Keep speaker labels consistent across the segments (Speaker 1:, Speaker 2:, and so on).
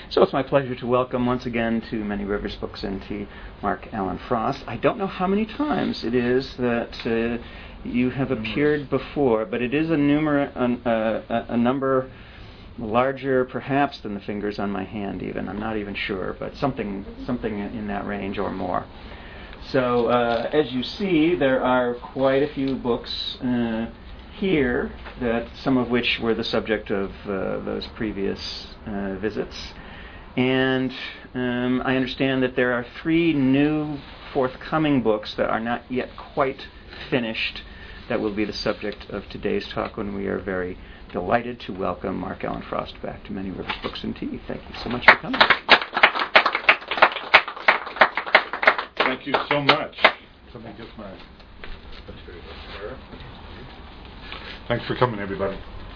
Speaker 1: So it's my pleasure to welcome once again to Many Rivers Books and Tea, Mark Alan Frost. I don't know how many times it is that you have appeared before, but it is a number larger perhaps than the fingers on my hand even. I'm not even sure, but something in that range or more. So as you see, there are quite a few books here, that some of which were the subject of those previous visits. And I understand that there are 3 new forthcoming books that are not yet quite finished that will be the subject of today's talk, when we are very delighted to welcome Mark Alan Frost back to Many Rivers Books and Tea. Thank you so much for coming.
Speaker 2: Thank you so much. Let me get my materials there. Thanks for coming, everybody.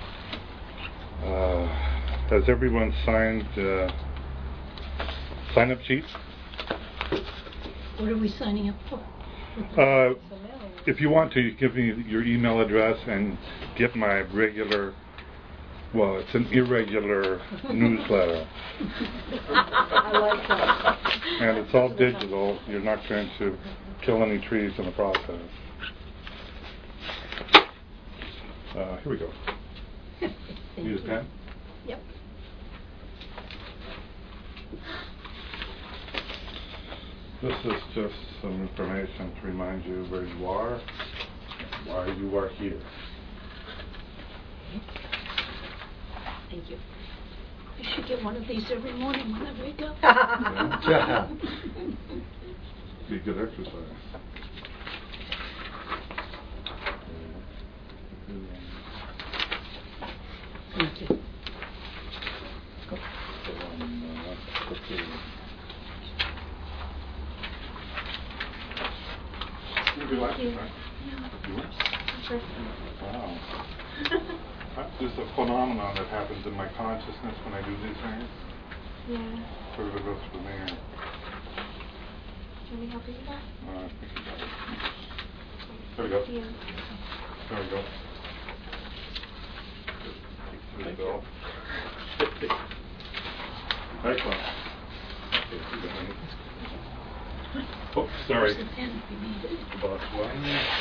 Speaker 2: Has everyone signed sign-up sheets?
Speaker 3: What are we signing up for?
Speaker 2: If you want to, give me your email address and get my regular, well, it's an irregular newsletter.
Speaker 3: I like that.
Speaker 2: And it's all digital. You're not going to kill any trees in the process. Here we go. Use a pen?
Speaker 3: Yep.
Speaker 2: This is just some information to remind you where you are, why you are here.
Speaker 3: Thank you. I should get one of these every morning when I wake up.
Speaker 2: Yeah. Be good exercise.
Speaker 3: Thank you.
Speaker 2: Wow. There's a phenomenon that happens in my consciousness when I do these things.
Speaker 4: Yeah.
Speaker 2: Sort of goes from there.
Speaker 4: Can we help you with that?
Speaker 2: I think you got it. There we go.
Speaker 4: Yeah.
Speaker 2: There we go. There we go. Excellent. Oh, sorry.
Speaker 3: There's a pen if you need it.
Speaker 2: Box one.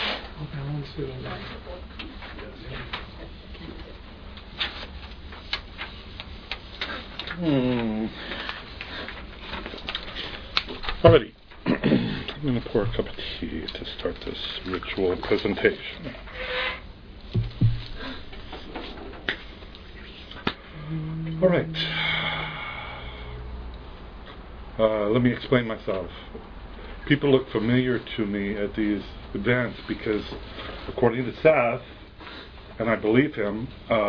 Speaker 2: Alrighty. I'm going to pour a cup of tea to start this ritual presentation. All right. Let me explain myself. People look familiar to me at these events because, according to Seth, and I believe him,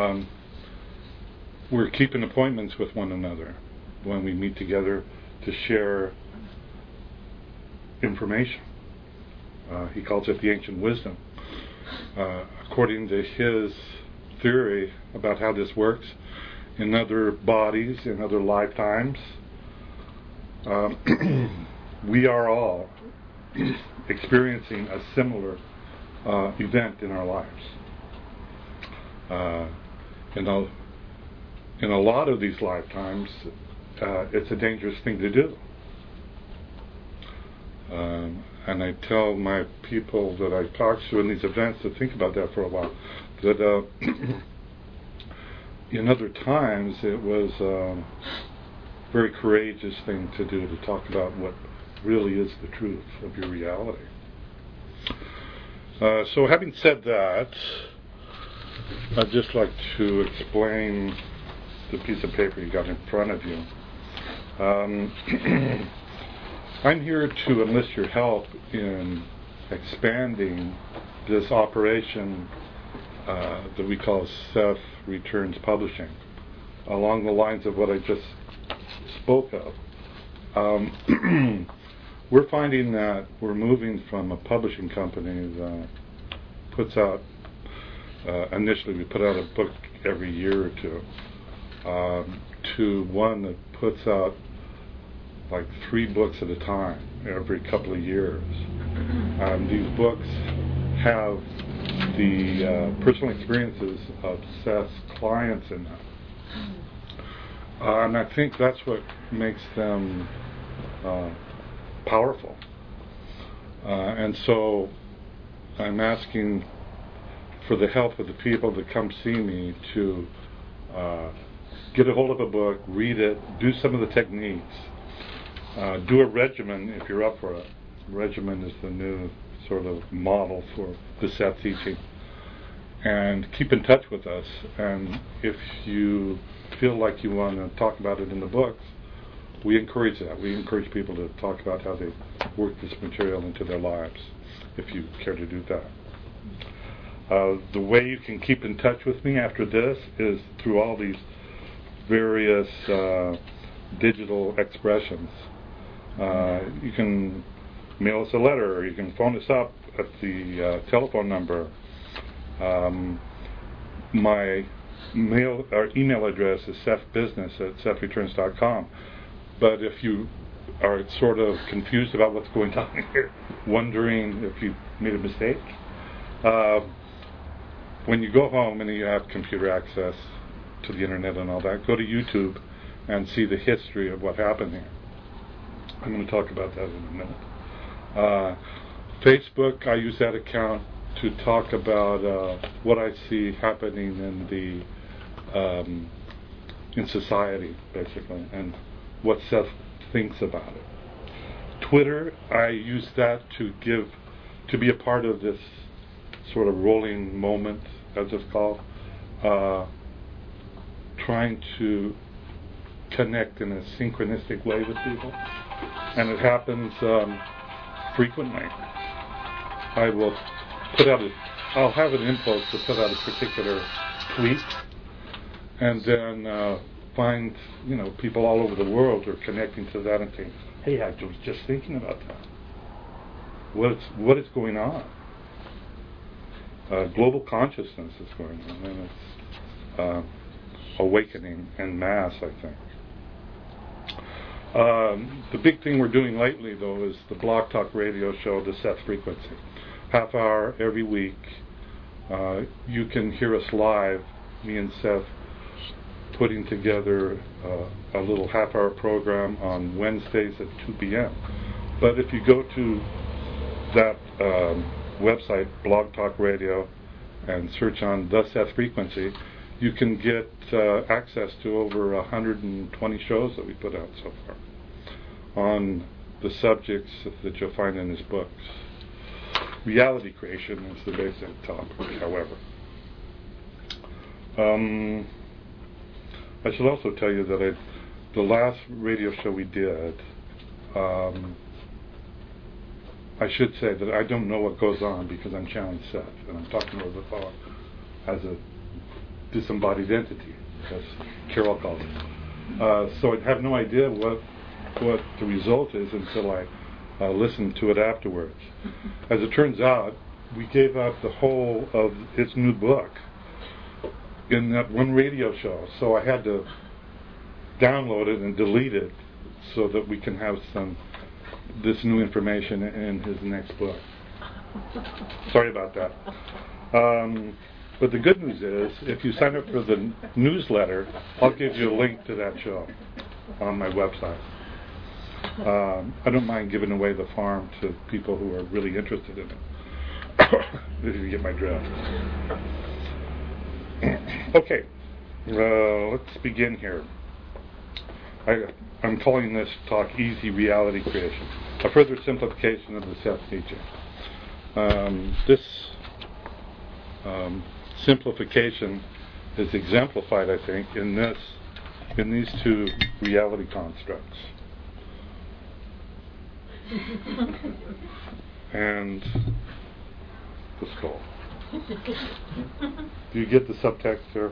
Speaker 2: we're keeping appointments with one another when we meet together to share information. He calls it the ancient wisdom. According to his theory about how this works, in other bodies, in other lifetimes, we are all experiencing a similar event in our lives. In a lot of these lifetimes, it's a dangerous thing to do. And I tell my people that I talk to in these events to think about that for a while. That in other times it was a very courageous thing to do, to talk about what really is the truth of your reality. So having said that, I'd just like to explain the piece of paper you got in front of you. I'm here to enlist your help in expanding this operation that we call Seth Returns Publishing, along the lines of what I just spoke of. We're finding that we're moving from a publishing company that puts out, initially we put out a book every year or two, to one that puts out like 3 books at a time every couple of years. These books have the personal experiences of Seth's clients in them. And I think that's what makes them powerful. And so I'm asking for the help of the people that come see me to get a hold of a book, read it, do some of the techniques, do a regimen if you're up for it. Regimen is the new sort of model for the Seth teaching. And keep in touch with us. And if you feel like you want to talk about it in the books, we encourage that. We encourage people to talk about how they work this material into their lives, if you care to do that. The way you can keep in touch with me after this is through all these various digital expressions. You can mail us a letter, or you can phone us up at the telephone number. My email address is sethbusiness@sethreturns.com. But if you are sort of confused about what's going on here, wondering if you made a mistake, when you go home and you have computer access to the internet and all that, go to YouTube and see the history of what happened here. I'm going to talk about that in a minute. Facebook, I use that account to talk about what I see happening in the in society, basically, and what Seth thinks about it. Twitter, I use that to be a part of this sort of rolling moment, as it's called, trying to connect in a synchronistic way with people, and it happens frequently. I'll have an impulse to put out a particular tweet, and then find, people all over the world are connecting to that and saying, "Hey, I was just thinking about that. What is going on? Global consciousness is going on, and it's awakening en masse, I think." The big thing we're doing lately, though, is the Blog Talk Radio show, The Seth Frequency. Half hour every week. You can hear us live, me and Seth, putting together a little half-hour program on Wednesdays at 2 p.m. But if you go to that website, Blog Talk Radio, and search on The Seth Frequency, you can get access to over 120 shows that we put out so far on the subjects that you'll find in his books. Reality creation is the basic topic, however. I should also tell you that the last radio show we did, I should say that I don't know what goes on because I'm channeling Seth, and I'm talking over the phone as a disembodied entity, as Carol calls it. So I have no idea what the result is until I listen to it afterwards. As it turns out, we gave out the whole of his new book in that one radio show, so I had to download it and delete it so that we can have this new information in his next book. Sorry about that. But the good news is, if you sign up for the newsletter, I'll give you a link to that show on my website. I don't mind giving away the farm to people who are really interested in it, if you get my drift. Okay, let's begin here. I'm calling this talk Easy Reality Creation, a further simplification of the Seth teaching. This simplification is exemplified, I think, in these two reality constructs. And the skull. Do you get the subtext here?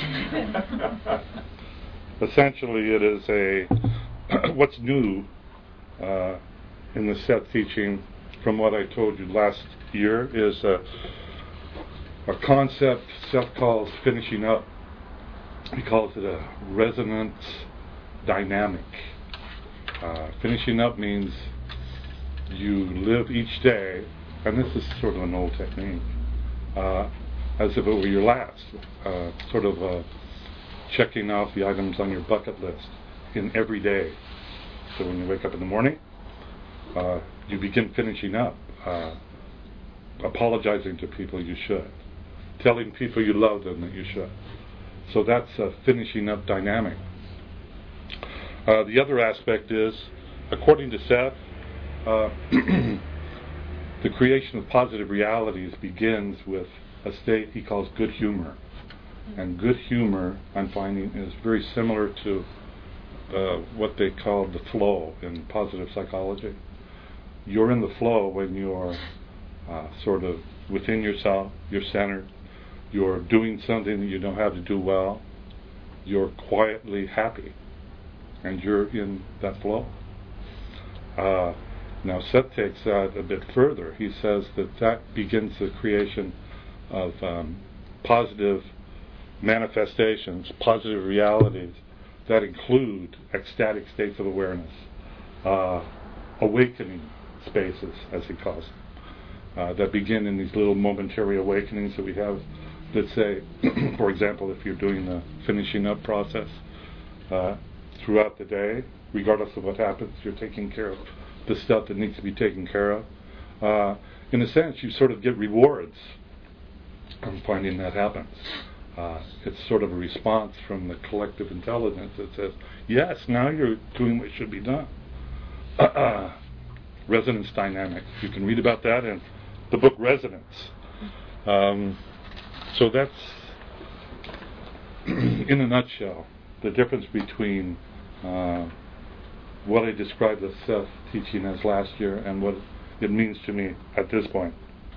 Speaker 2: Essentially, it is what's new in the Seth teaching from what I told you last year is a concept Seth calls finishing up. He calls it a resonance dynamic. Finishing up means you live each day, and this is sort of an old technique, as if it were your last, sort of checking off the items on your bucket list in every day. So when you wake up in the morning, you begin finishing up, apologizing to people you should, telling people you love them that you should. So that's a finishing up dynamic. The other aspect is, according to Seth, the creation of positive realities begins with a state he calls good humor. And good humor, I'm finding, is very similar to what they call the flow in positive psychology. You're in the flow when you're sort of within yourself, you're centered, you're doing something that you know how to do well, you're quietly happy, and you're in that flow. Now Seth takes that a bit further. He says that begins the creation of positive manifestations, positive realities that include ecstatic states of awareness, awakening spaces, as he calls them, that begin in these little momentary awakenings that we have. Let's say, for example, if you're doing the finishing up process throughout the day, regardless of what happens, you're taking care of the stuff that needs to be taken care of. In a sense, you sort of get rewards. I'm finding that happens. It's sort of a response from the collective intelligence that says, yes, now you're doing what should be done. Resonance dynamics. You can read about that in the book Resonance. So that's, in a nutshell, the difference between what I described as Seth teaching as last year and what it means to me at this point.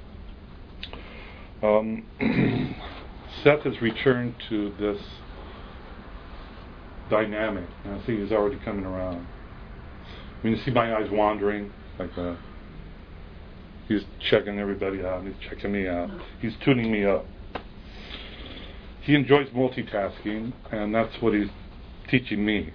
Speaker 2: Seth has returned to this dynamic, and I see he's already coming around. I mean, you see my eyes wandering, like he's checking everybody out, he's checking me out, he's tuning me up. He enjoys multitasking, and that's what he's teaching me.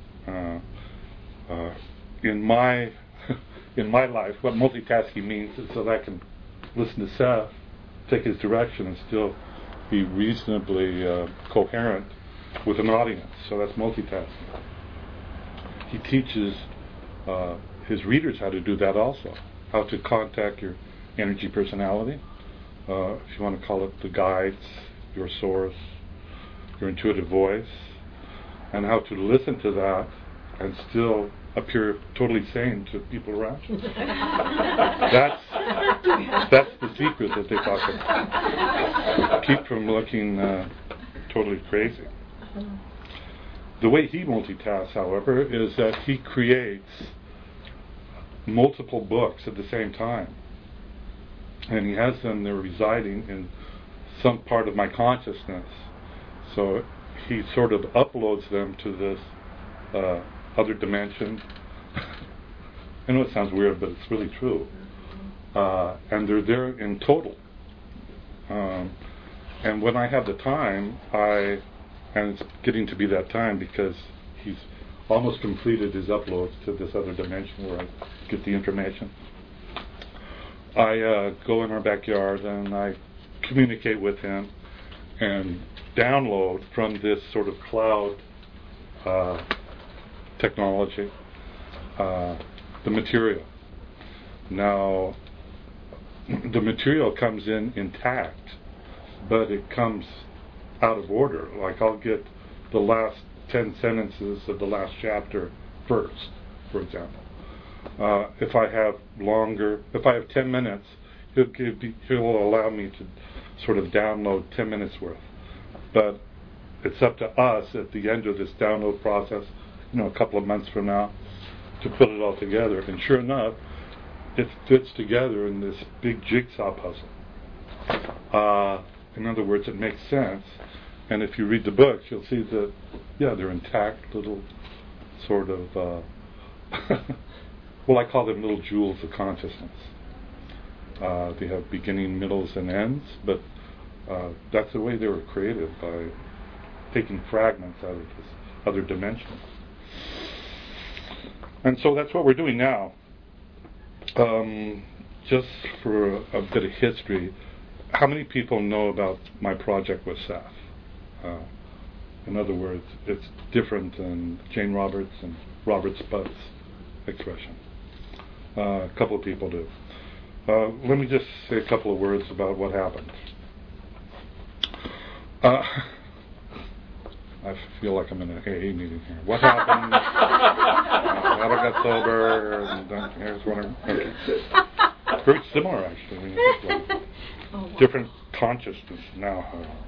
Speaker 2: In my life, what multitasking means is that I can listen to Seth, take his direction, and still be reasonably coherent with an audience. So that's multitasking. He teaches his readers how to do that also, how to contact your energy personality, if you want to call it the guides, your source, your intuitive voice, and how to listen to that and still appear totally sane to people around you. That's the secret that they talk about. Keep from looking totally crazy. The way he multitasks, however, is that he creates multiple books at the same time. And he has them there residing in some part of my consciousness. So he sort of uploads them to this other dimension. I know it sounds weird, but it's really true. And they're there in total. And when I have the time, and it's getting to be that time because he's almost completed his uploads to this other dimension where I get the information. I go in our backyard and I communicate with him and download from this sort of cloud technology the material. Now, the material comes in intact, but it comes out of order. Like I'll get the last 10 sentences of the last chapter first, for example. If I have 10 minutes, he'll allow me to sort of download 10 minutes worth. But it's up to us at the end of this download process, a couple of months from now, to put it all together. And sure enough, it fits together in this big jigsaw puzzle. In other words, it makes sense. And if you read the books, you'll see that, they're intact little sort of, well, I call them little jewels of consciousness. They have beginning, middles, and ends, but that's the way they were created, by taking fragments out of this other dimension. And so that's what we're doing now. Just for a bit of history, how many people know about my project with Seth? In other words, it's different than Jane Roberts and Robert Spuds expression. A couple of people do. Let me just say a couple of words about what happened. I feel like I'm in an AA meeting here. What happened? How I got sober, and here's what I'm... Okay. Very similar, actually, when you think about it.
Speaker 3: Oh, wow.
Speaker 2: Different consciousness now.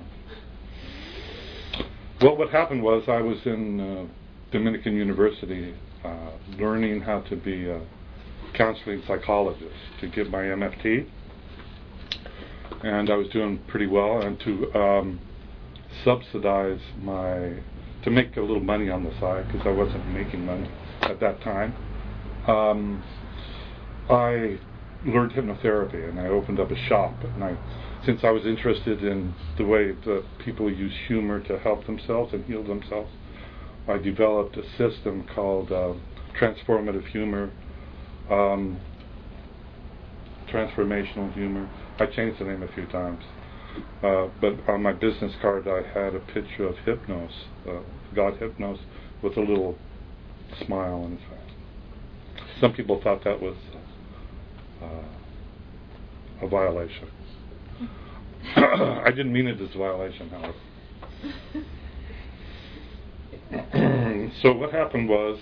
Speaker 2: Well, what happened was I was in Dominican University learning how to be a counseling psychologist to get my MFT. And I was doing pretty well, and to subsidize to make a little money on the side, because I wasn't making money at that time, I learned hypnotherapy, and I opened up a shop. And since I was interested in the way that people use humor to help themselves and heal themselves, I developed a system called transformative humor, transformational humor. I changed the name a few times. But on my business card I had a picture of Hypnos, God Hypnos, with a little smile on his face. Some people thought that was a violation. I didn't mean it as a violation, however. So what happened was,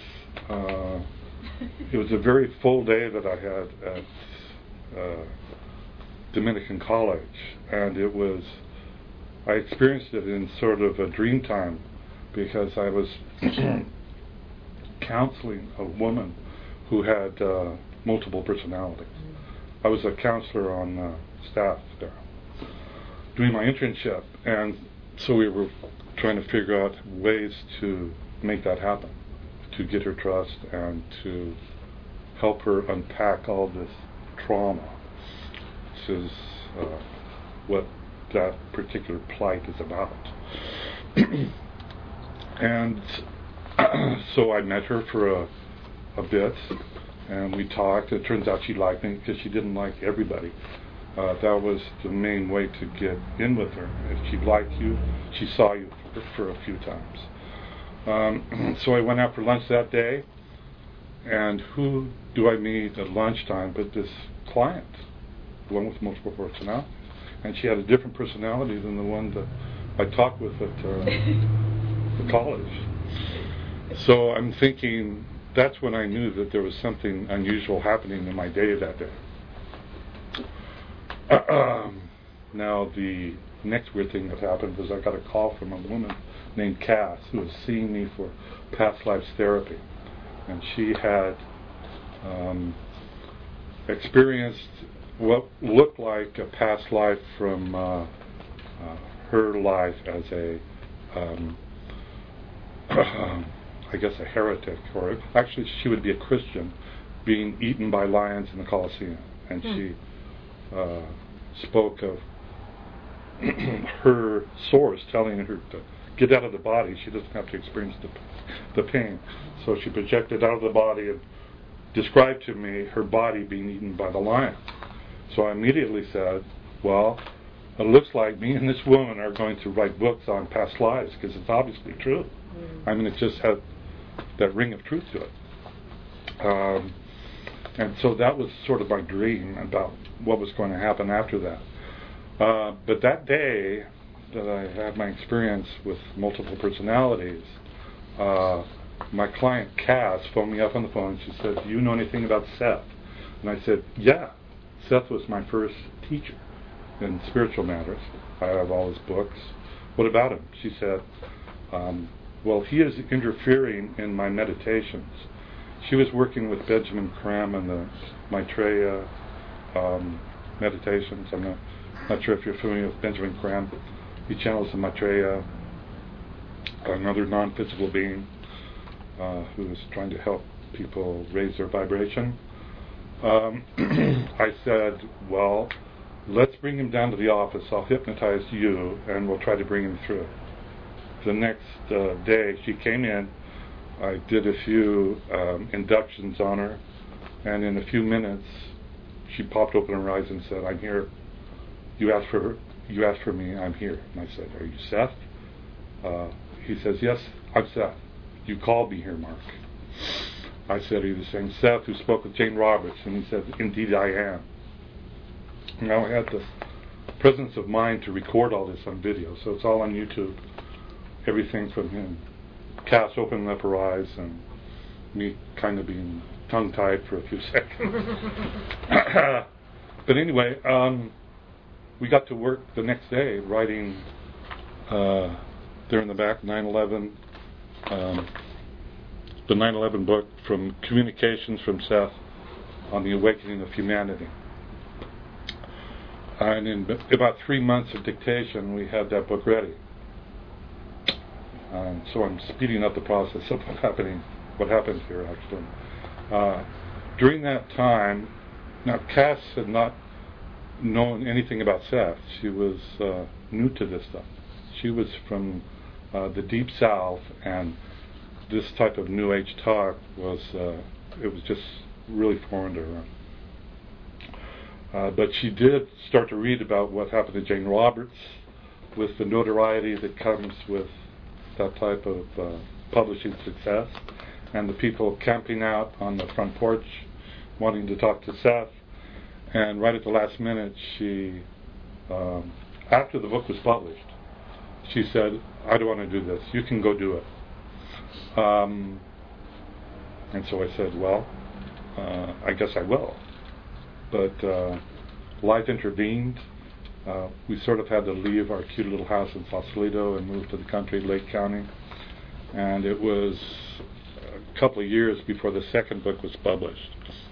Speaker 2: it was a very full day that I had at Dominican College, and I experienced it in sort of a dream time, because I was counseling a woman who had multiple personalities. I was a counselor on staff there, doing my internship, and so we were trying to figure out ways to make that happen, to get her trust and to help her unpack all this trauma. This is what that particular plight is about. And so I met her for a bit, and we talked. It turns out she liked me, because she didn't like everybody. That was the main way to get in with her. If she liked you, she saw you for a few times. So I went out for lunch that day, and who do I meet at lunchtime but this client, the one with multiple personalities. And she had a different personality than the one that I talked with at the college. So I'm thinking, that's when I knew that there was something unusual happening in my day that day. Now, the next weird thing that happened was I got a call from a woman named Cass, who was seeing me for past lives therapy. And she had experienced what looked like a past life from her life as a I guess a heretic, or actually she would be a Christian, being eaten by lions in the Colosseum. And she spoke of her source telling her to get out of the body. She doesn't have to experience the pain. So she projected out of the body and described to me her body being eaten by the lion. So I immediately said, well, it looks like me and this woman are going to write books on past lives, because it's obviously true. I mean, it just had that ring of truth to it. And so that was sort of my dream about what was going to happen after that. But that day that I had my experience with multiple personalities, my client Cass phoned me up on the phone. She said, do you know anything about Seth? And I said, yeah. Seth was my first teacher in spiritual matters. I have all his books. What about him? She said, well, he is interfering in my meditations. She was working with Benjamin Creme and the Maitreya meditations. I'm not sure if you're familiar with Benjamin Creme. He channels the Maitreya, another non-physical being who is trying to help people raise their vibration. I said, well, let's bring him down to the office. I'll hypnotize you, and we'll try to bring him through. The next day, she came in. I did a few inductions on her, and in a few minutes, she popped open her eyes and said, I'm here. You asked for me, I'm here. And I said, are you Seth? he says, "Yes, I'm Seth. You called me here, Mark." I said, "Are you the same Seth who spoke with Jane Roberts?" And he said, "Indeed I am." Now I had the presence of mind to record all this on video, so it's all on YouTube. Everything from him, Cass opening up her eyes and me kind of being tongue-tied for a few seconds. But anyway, we got to work the next day writing, there in the back, 9/11, the 9/11 book, from Communications from Seth on the Awakening of Humanity. And in about 3 months of dictation, we had that book ready. So I'm speeding up the process of what happened here, actually. During that time, now Cass had not known anything about Seth. She was new to this stuff. She was from the Deep South, and this type of New Age talk was just really foreign to her. But she did start to read about what happened to Jane Roberts, with the notoriety that comes with that type of publishing success, and the people camping out on the front porch wanting to talk to Seth. And right at the last minute, she, after the book was published, she said, "I don't want to do this. You can go do it." And so I said, "Well, I guess I will." But life intervened. We sort of had to leave our cute little house in Sausalito and move to the country, Lake County. And it was a couple of years before the second book was published.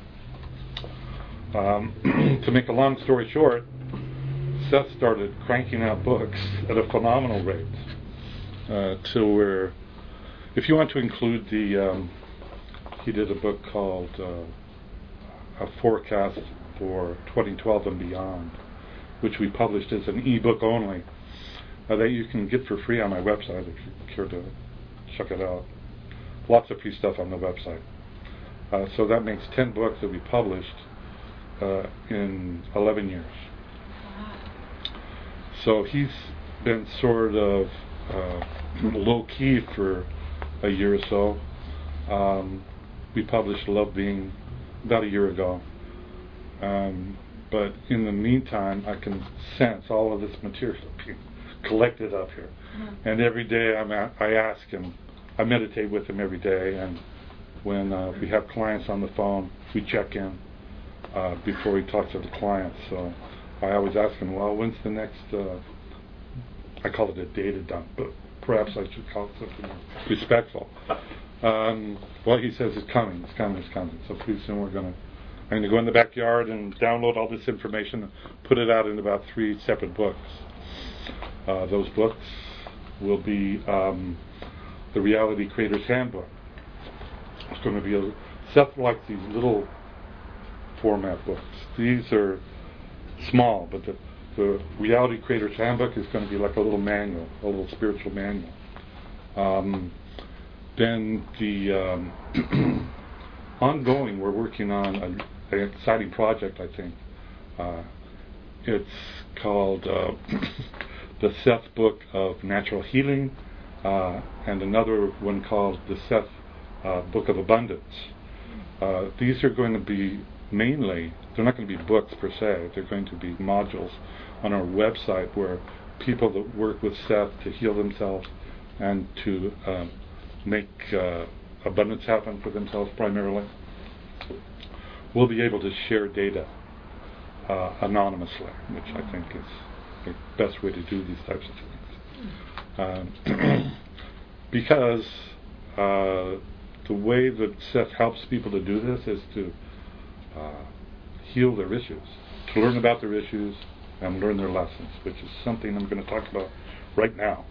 Speaker 2: To make a long story short, Seth started cranking out books at a phenomenal rate. Till where, if you want to include the, he did a book called A Forecast for 2012 and Beyond, which we published as an e-book only, that you can get for free on my website if you care to check it out. Lots of free stuff on the website. So that makes 10 books that we published in 11 years. So he's been sort of low-key for a year or so. We published Love Being about a year ago. But in the meantime, I can sense all of this material being collected up here. Mm-hmm. And every day I ask him, I meditate with him every day, and when we have clients on the phone, we check in before we talk to the clients. So I always ask him, "Well, when's the next," I call it a data dump, but perhaps I should call it something more respectful. Well, he says it's coming. So pretty soon I'm going to go in the backyard and download all this information and put it out in about 3 separate books. Those books will be the Reality Creator's Handbook. It's going to be Seth likes these little format books. These are small, but the Reality Creator's Handbook is going to be like a little manual, a little spiritual manual. Then the ongoing, we're working on an exciting project, I think. It's called the Seth Book of Natural Healing, and another one called the Seth Book of Abundance. These are going to be mainly, they're not going to be books per se, they're going to be modules on our website where people that work with Seth to heal themselves and to make abundance happen for themselves primarily will be able to share data anonymously, which I think is the best way to do these types of things. Because the way that Seth helps people to do this is to heal their issues, to learn about their issues and learn their lessons, which is something I'm going to talk about right now.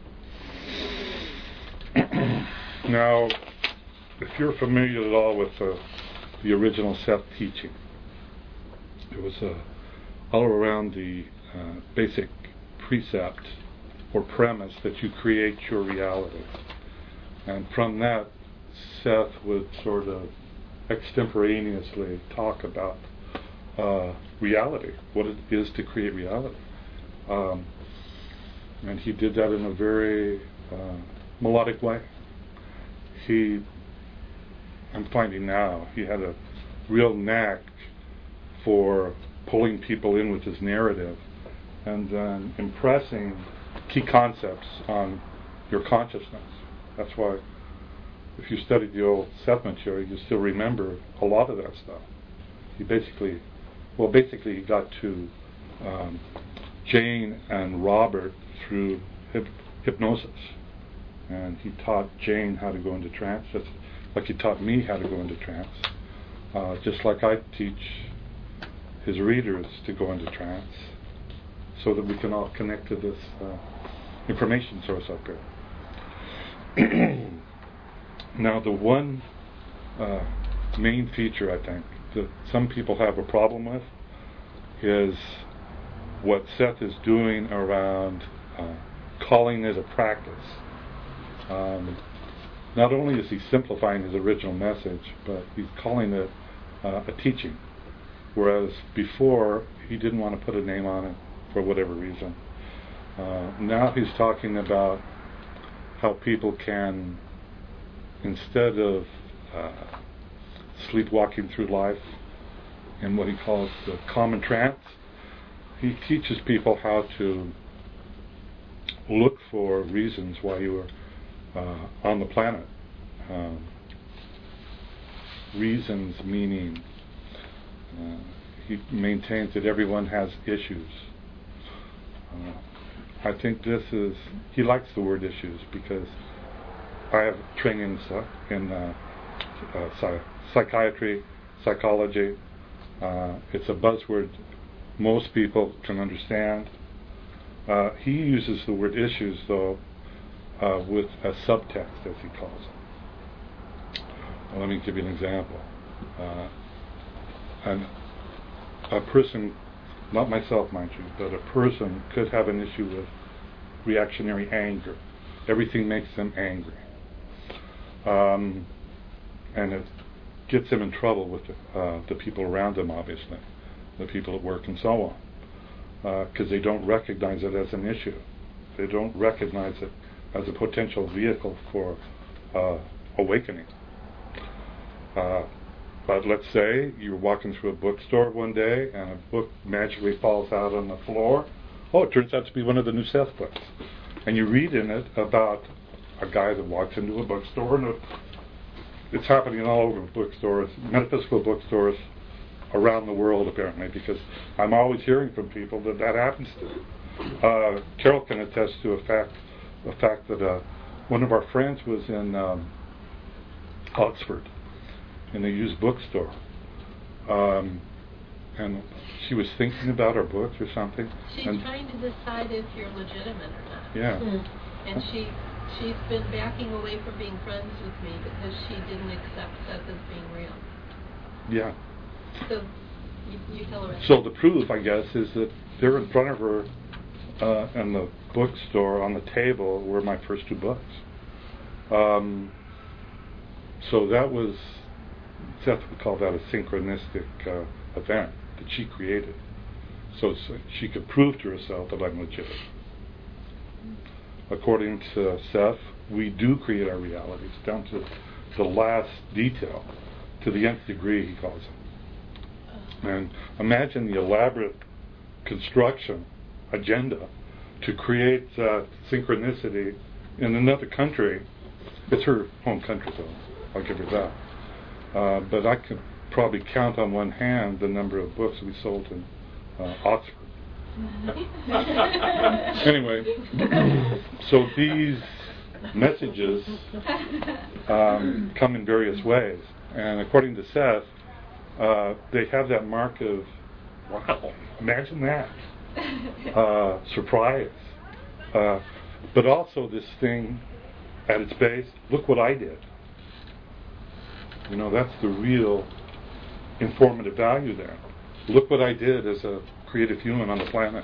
Speaker 2: Now, if you're familiar at all with the original Seth teaching, it was all around the basic precept or premise that you create your reality. And from that, Seth would sort of extemporaneously talk about reality, what it is to create reality. And he did that in a very melodic way. I'm finding now, he had a real knack for pulling people in with his narrative and then impressing key concepts on your consciousness. That's why if you studied the old Seth material, you still remember a lot of that stuff. He basically he got to Jane and Robert through hypnosis. And he taught Jane how to go into trance, just like he taught me how to go into trance. Just like I teach his readers to go into trance, so that we can all connect to this information source up there. Now, the one main feature I think that some people have a problem with is what Seth is doing around calling it a practice. Not only is he simplifying his original message, but he's calling it a teaching, whereas before he didn't want to put a name on it for whatever reason. Now he's talking about how people can, instead of sleepwalking through life in what he calls the common trance, he teaches people how to look for reasons why you are on the planet. Reasons meaning he maintains that everyone has issues. I think he likes the word issues because I have training in psychiatry, psychology. It's a buzzword most people can understand. He uses the word issues, though, with a subtext, as he calls it. Well, let me give you an example. A person, not myself, mind you, but a person could have an issue with reactionary anger. Everything makes them angry. And it gets them in trouble with the people around them, obviously, the people at work and so on, because they don't recognize it as an issue. They don't recognize it as a potential vehicle for awakening. But let's say you're walking through a bookstore one day and a book magically falls out on the floor. Oh, it turns out to be one of the new Seth books. And you read in it about a guy that walks into a bookstore, and it's happening all over bookstores, metaphysical bookstores around the world apparently, because I'm always hearing from people that happens to. Carol can attest to the fact that one of our friends was in Oxford in a used bookstore, and she was thinking about our books or something.
Speaker 4: She's trying to decide if you're legitimate or not.
Speaker 2: Yeah.
Speaker 4: And she's been backing away from being friends with me because she didn't accept Seth as being real.
Speaker 2: Yeah.
Speaker 4: So you tell her.
Speaker 2: So the proof, I guess, is that there in front of her in the bookstore on the table were my first two books. So that was, Seth would call that a synchronistic event that she created. So she could prove to herself that I'm legit. According to Seth, we do create our realities down to the last detail, to the nth degree, he calls it. And imagine the elaborate construction agenda to create synchronicity in another country. It's her home country, though. I'll give her that. But I could probably count on one hand the number of books we sold in Oxford. Anyway, so these messages come in various ways. And according to Seth, they have that mark of, wow, imagine that. Surprise. But also this thing at its base, look what I did. You know, that's the real informative value there. Look what I did as a creative human on the planet.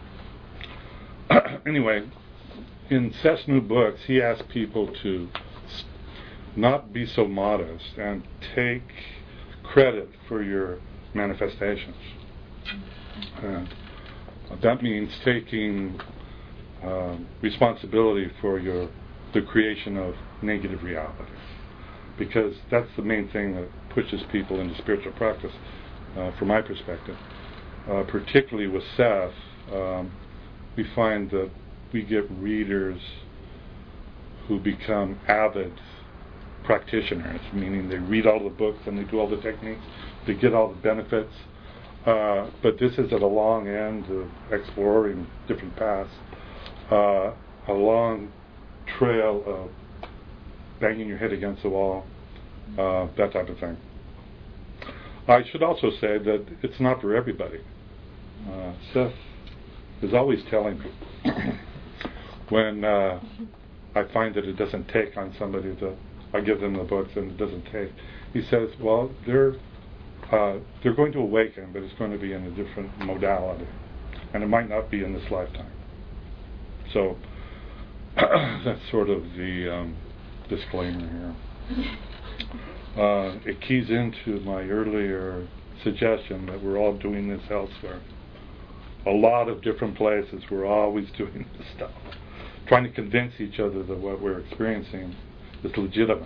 Speaker 2: Anyway, in Seth's new books, he asks people to not be so modest and take credit for your manifestations. And that means taking responsibility for your the creation of negative realities. Because that's the main thing that pushes people into spiritual practice, from my perspective. Particularly with Seth, we find that we get readers who become avid practitioners, meaning they read all the books and they do all the techniques, they get all the benefits, but this is at a long end of exploring different paths, a long trail of banging your head against the wall, that type of thing. I should also say that it's not for everybody. Seth is always telling me when I find that it doesn't take on somebody that I give them the books and it doesn't take. He says, well, they're going to awaken, but it's going to be in a different modality, and it might not be in this lifetime. So that's sort of the disclaimer here. It keys into my earlier suggestion that we're all doing this elsewhere. A lot of different places, we're always doing this stuff, trying to convince each other that what we're experiencing is legitimate.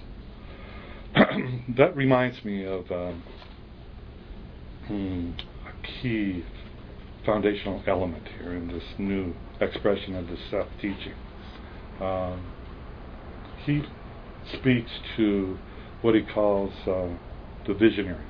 Speaker 2: That reminds me of a key foundational element here in this new expression of the Seth teaching. He speaks to what he calls the visionaries.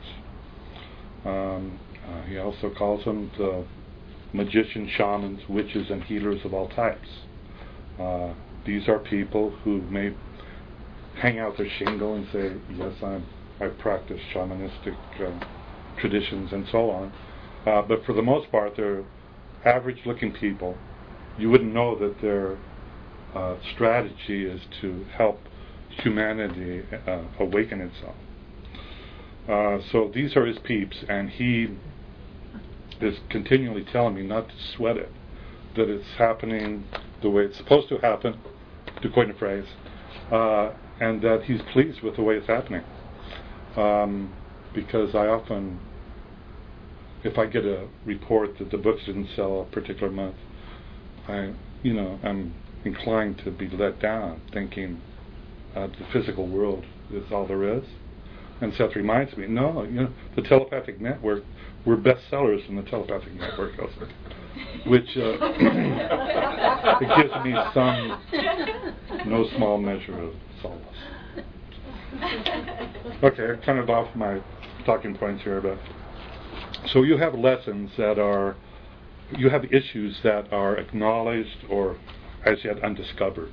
Speaker 2: He also calls them the magicians, shamans, witches, and healers of all types. These are people who may hang out their shingle and say, yes, I practice shamanistic traditions and so on. But for the most part, they're average-looking people. You wouldn't know that their strategy is to help humanity awaken itself. So these are his peeps, and he is continually telling me not to sweat it, that it's happening the way it's supposed to happen, to coin a phrase, and that he's pleased with the way it's happening. Because I often, if I get a report that the books didn't sell a particular month, I'm inclined to be let down, thinking the physical world is all there is. And Seth reminds me, no, the telepathic network, we're bestsellers in the telepathic network, which it gives me some no small measure of solace. Okay, I've kind of off my talking points here, but so you have lessons you have issues that are acknowledged or as yet undiscovered.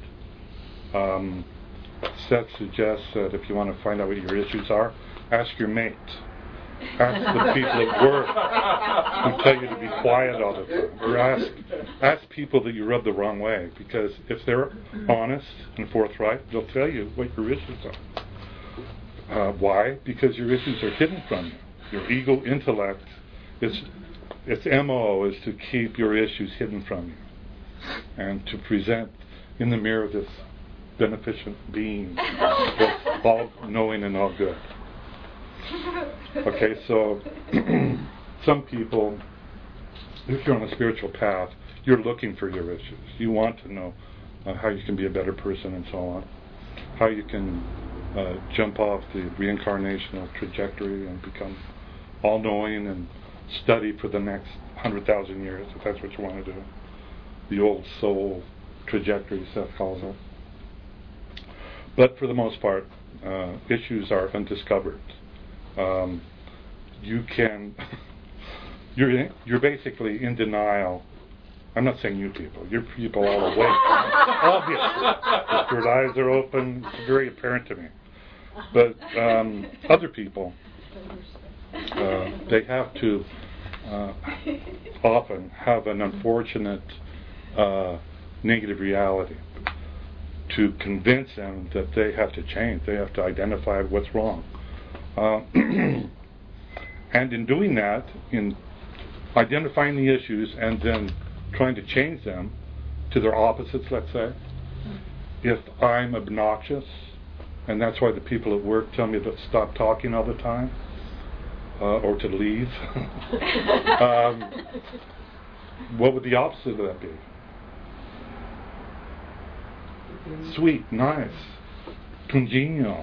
Speaker 2: Seth suggests that if you want to find out what your issues are, ask your mate. Ask the people at work who tell you to be quiet all the time. Or ask people that you rub the wrong way, because if they're honest and forthright, they'll tell you what your issues are. Why? Because your issues are hidden from you. Your ego intellect, its MO is to keep your issues hidden from you and to present in the mirror this beneficent being that's all knowing and all good. Okay, so some people, if you're on a spiritual path, you're looking for your issues. You want to know how you can be a better person and so on, how you can jump off the reincarnational trajectory and become all-knowing and study for the next 100,000 years, if that's what you want to do. The old soul trajectory, Seth calls it. But for the most part, issues are undiscovered. You're basically in denial. I'm not saying you people. You're people all awake. Obviously. If your eyes are open, it's very apparent to me. But other people, they have to often have an unfortunate negative reality to convince them that they have to change. They have to identify what's wrong. And in doing that, in identifying the issues and then trying to change them to their opposites, let's say, if I'm obnoxious, and that's why the people at work tell me to stop talking all the time, or to leave, what would the opposite of that be? sweet, nice, congenial.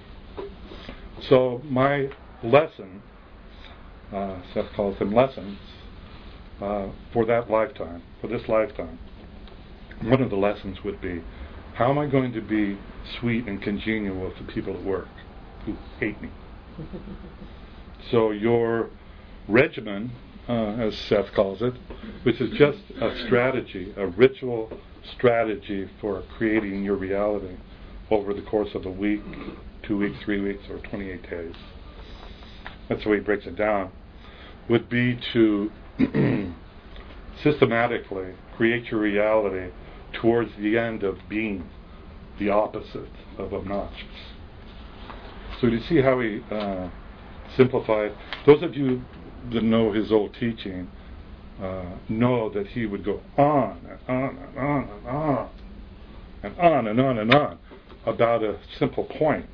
Speaker 2: So my lesson, Seth calls them lessons, for that lifetime, for this lifetime, one of the lessons would be, how am I going to be sweet and congenial with the people at work who hate me? So your regimen, as Seth calls it, which is just a strategy, a ritual strategy for creating your reality over the course of a week, 2 weeks, 3 weeks, or 28 days. That's the way he breaks it down, would be to systematically create your reality towards the end of being the opposite of obnoxious. So you see how he simplified. Those of you that know his old teaching know that he would go on and on and on and on and on and on and on about a simple point.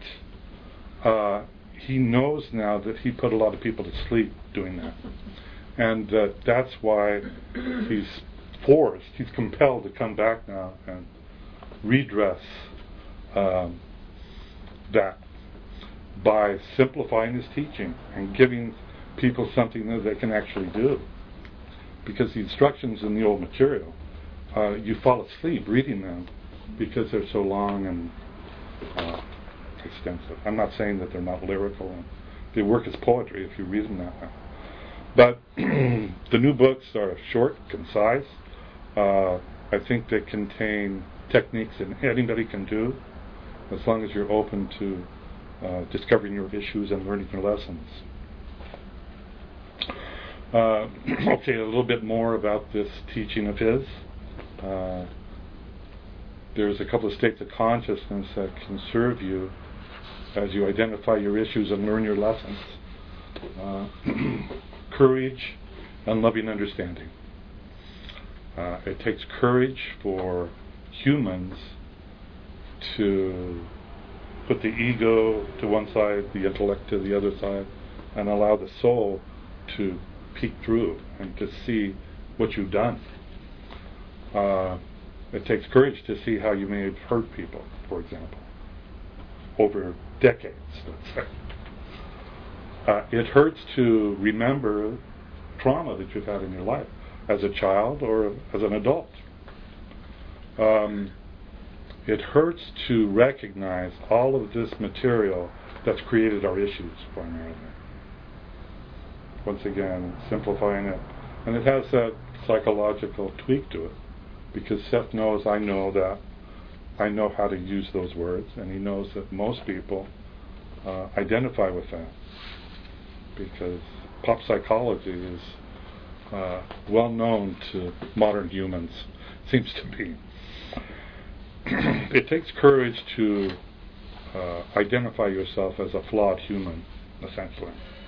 Speaker 2: He knows now that he put a lot of people to sleep doing that. And that's why he's compelled to come back now and redress that by simplifying his teaching and giving people something that they can actually do. Because the instructions in the old material, you fall asleep reading them because they're so long and extensive. I'm not saying that they're not lyrical. And they work as poetry if you read them that way. But the new books are short, concise. I think they contain techniques that anybody can do, as long as you're open to discovering your issues and learning your lessons. Okay, a little bit more about this teaching of his. There's a couple of states of consciousness that can serve you as you identify your issues and learn your lessons. Courage and loving understanding. It takes courage for humans to put the ego to one side, the intellect to the other side, and allow the soul to peek through and to see what you've done. It takes courage to see how you may have hurt people, for example, over decades, let's say. It hurts to remember trauma that you've had in your life as a child or as an adult. It hurts to recognize all of this material that's created our issues primarily. Once again, simplifying it. And it has that psychological tweak to it, because Seth knows I know that. I know how to use those words, and he knows that most people identify with that, because pop psychology is well known to modern humans, seems to be. It takes courage to identify yourself as a flawed human, essentially.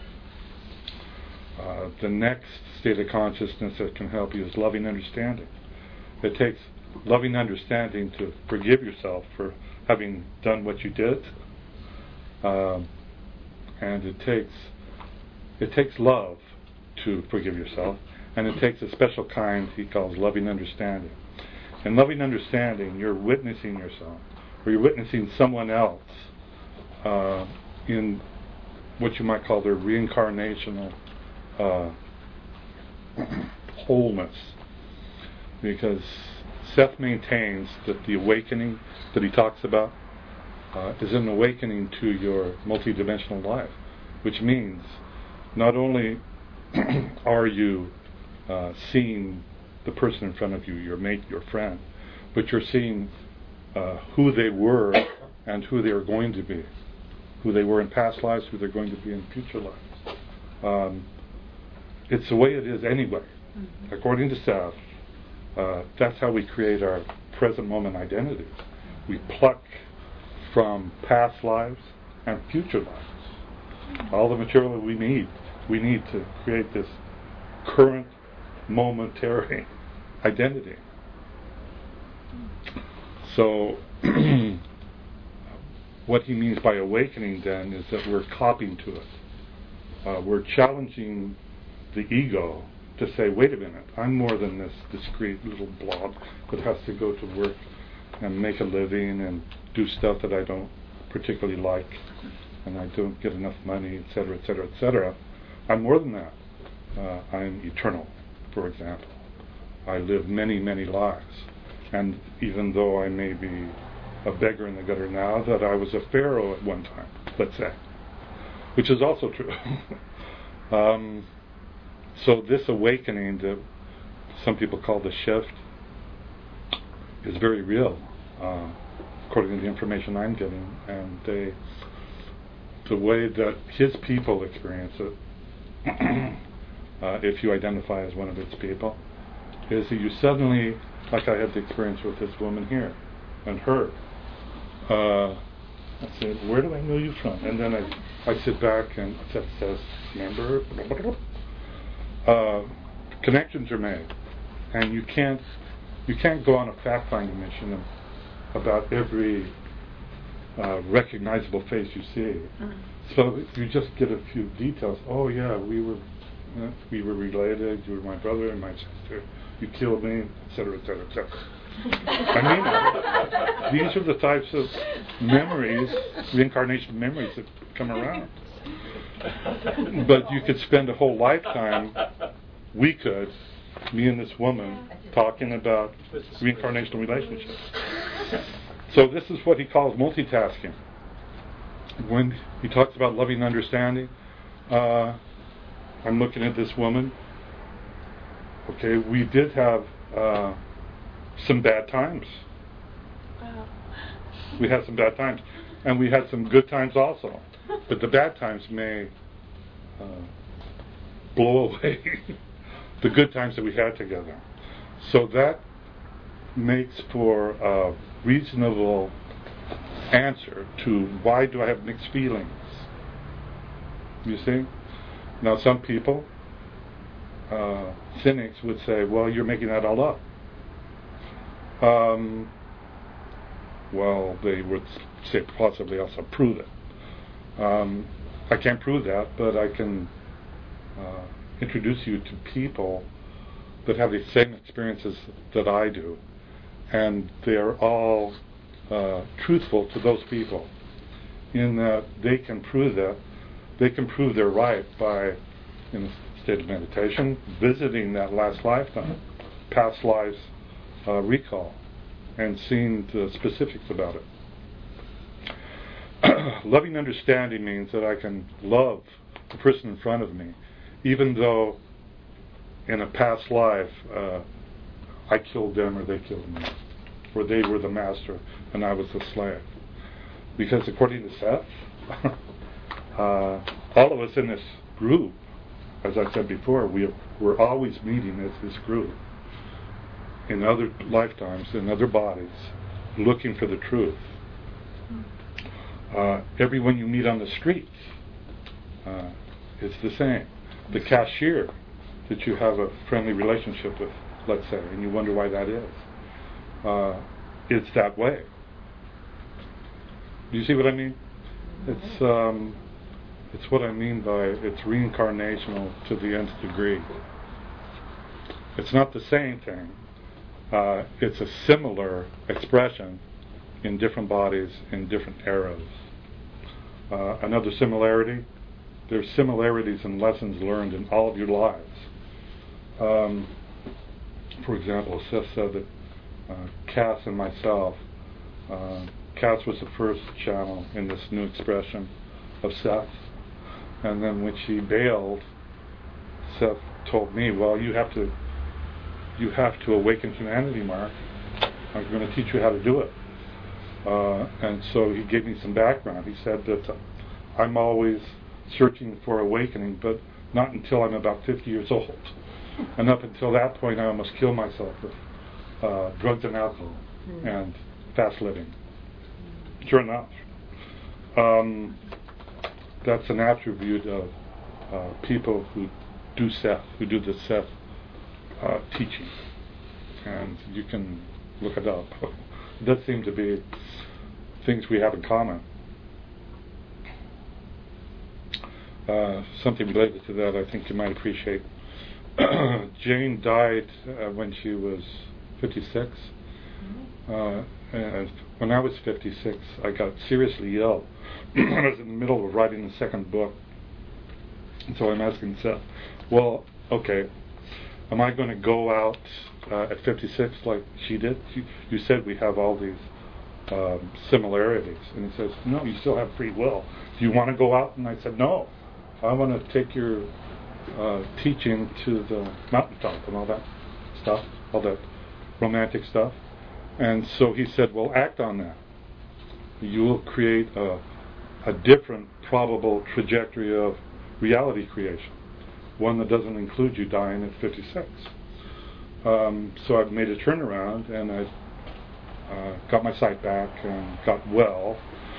Speaker 2: The next state of consciousness that can help you is loving understanding. It takes loving understanding to forgive yourself for having done what you did, and it takes love to forgive yourself, and it takes a special kind he calls loving understanding. In loving understanding, you're witnessing yourself, or you're witnessing someone else in what you might call their reincarnational wholeness. Because Seth maintains that the awakening that he talks about is an awakening to your multidimensional life, which means not only are you seeing the person in front of you, your mate, your friend, but you're seeing who they were and who they are going to be, who they were in past lives, who they're going to be in future lives. It's the way it is anyway. Mm-hmm. According to Seth, that's how we create our present moment identity. We pluck from past lives and future lives all the material that we need to create this current momentary identity. So what he means by awakening then is that we're copying to it. We're challenging the ego to say, wait a minute, I'm more than this discrete little blob that has to go to work and make a living and do stuff that I don't particularly like, and I don't get enough money, etc., etc., etc. I'm more than that. I'm eternal, for example. I live many, many lives. And even though I may be a beggar in the gutter now, that I was a pharaoh at one time, let's say, which is also true. So this awakening that some people call the shift is very real, according to the information I'm getting, and the way that his people experience it, if you identify as one of its people, is that you suddenly, like I had the experience with this woman here, and her, I said, where do I know you from? And then I sit back and it says, remember? Connections are made, and you can't go on a fact-finding mission about every recognizable face you see. So if you just get a few details, oh yeah, we were related, you were my brother and my sister, you killed me, etc., etc., etc. I mean, these are the types of memories, reincarnation memories that come around. But you could spend a whole lifetime, we could, me and this woman, talking about reincarnational relationships. So this is what he calls multitasking. When he talks about loving understanding, I'm looking at this woman. Okay, we did have some bad times. We had some bad times. And we had some good times also. But the bad times may blow away the good times that we had together. So that makes for a reasonable answer to why do I have mixed feelings. You see? Now some people, cynics, would say, well, you're making that all up. Well, they would say possibly also prove it. I can't prove that, but I can introduce you to people that have the same experiences that I do, and they're all truthful to those people in that they can prove they're right by, in a state of meditation, visiting that last lifetime, past lives recall, and seeing the specifics about it. Loving understanding means that I can love the person in front of me, even though in a past life I killed them or they killed me, or they were the master and I was the slave. Because according to Seth, all of us in this group, as I said before, we're always meeting as this group in other lifetimes, in other bodies, looking for the truth. Everyone you meet on the streets, it's the same. The cashier that you have a friendly relationship with, let's say, and you wonder why that is, it's that way. Do you see what I mean? It's what I mean by it's reincarnational to the nth degree. It's not the same thing. It's a similar expression in different bodies in different eras. Another similarity, there's similarities in lessons learned in all of your lives. For example, Seth said that Cass and myself, Cass was the first channel in this new expression of Seth, and then when she bailed, Seth told me, well, you have to awaken humanity, Mark. I'm going to teach you how to do it. And so he gave me some background. He said that I'm always searching for awakening, but not until I'm about 50 years old. And up until that point, I almost kill myself with drugs and alcohol and fast living. Sure enough. That's an attribute of people who do Seth, who do the Seth teaching. And you can look it up. It does seem to be things we have in common. Something related to that I think you might appreciate. Jane died when she was 56, And when I was 56, I got seriously ill. I was in the middle of writing the second book. And so I'm asking Seth, well, okay, am I going to go out at 56 like she did? You said we have all these similarities. And he says, no, you still have free will. Do you want to go out? And I said, no. I want to take your teaching to the mountaintop and all that stuff, all that romantic stuff. And so he said, well, act on that. You will create a different probable trajectory of reality creation, one that doesn't include you dying at 56. So I've made a turnaround, and I got my sight back and got well,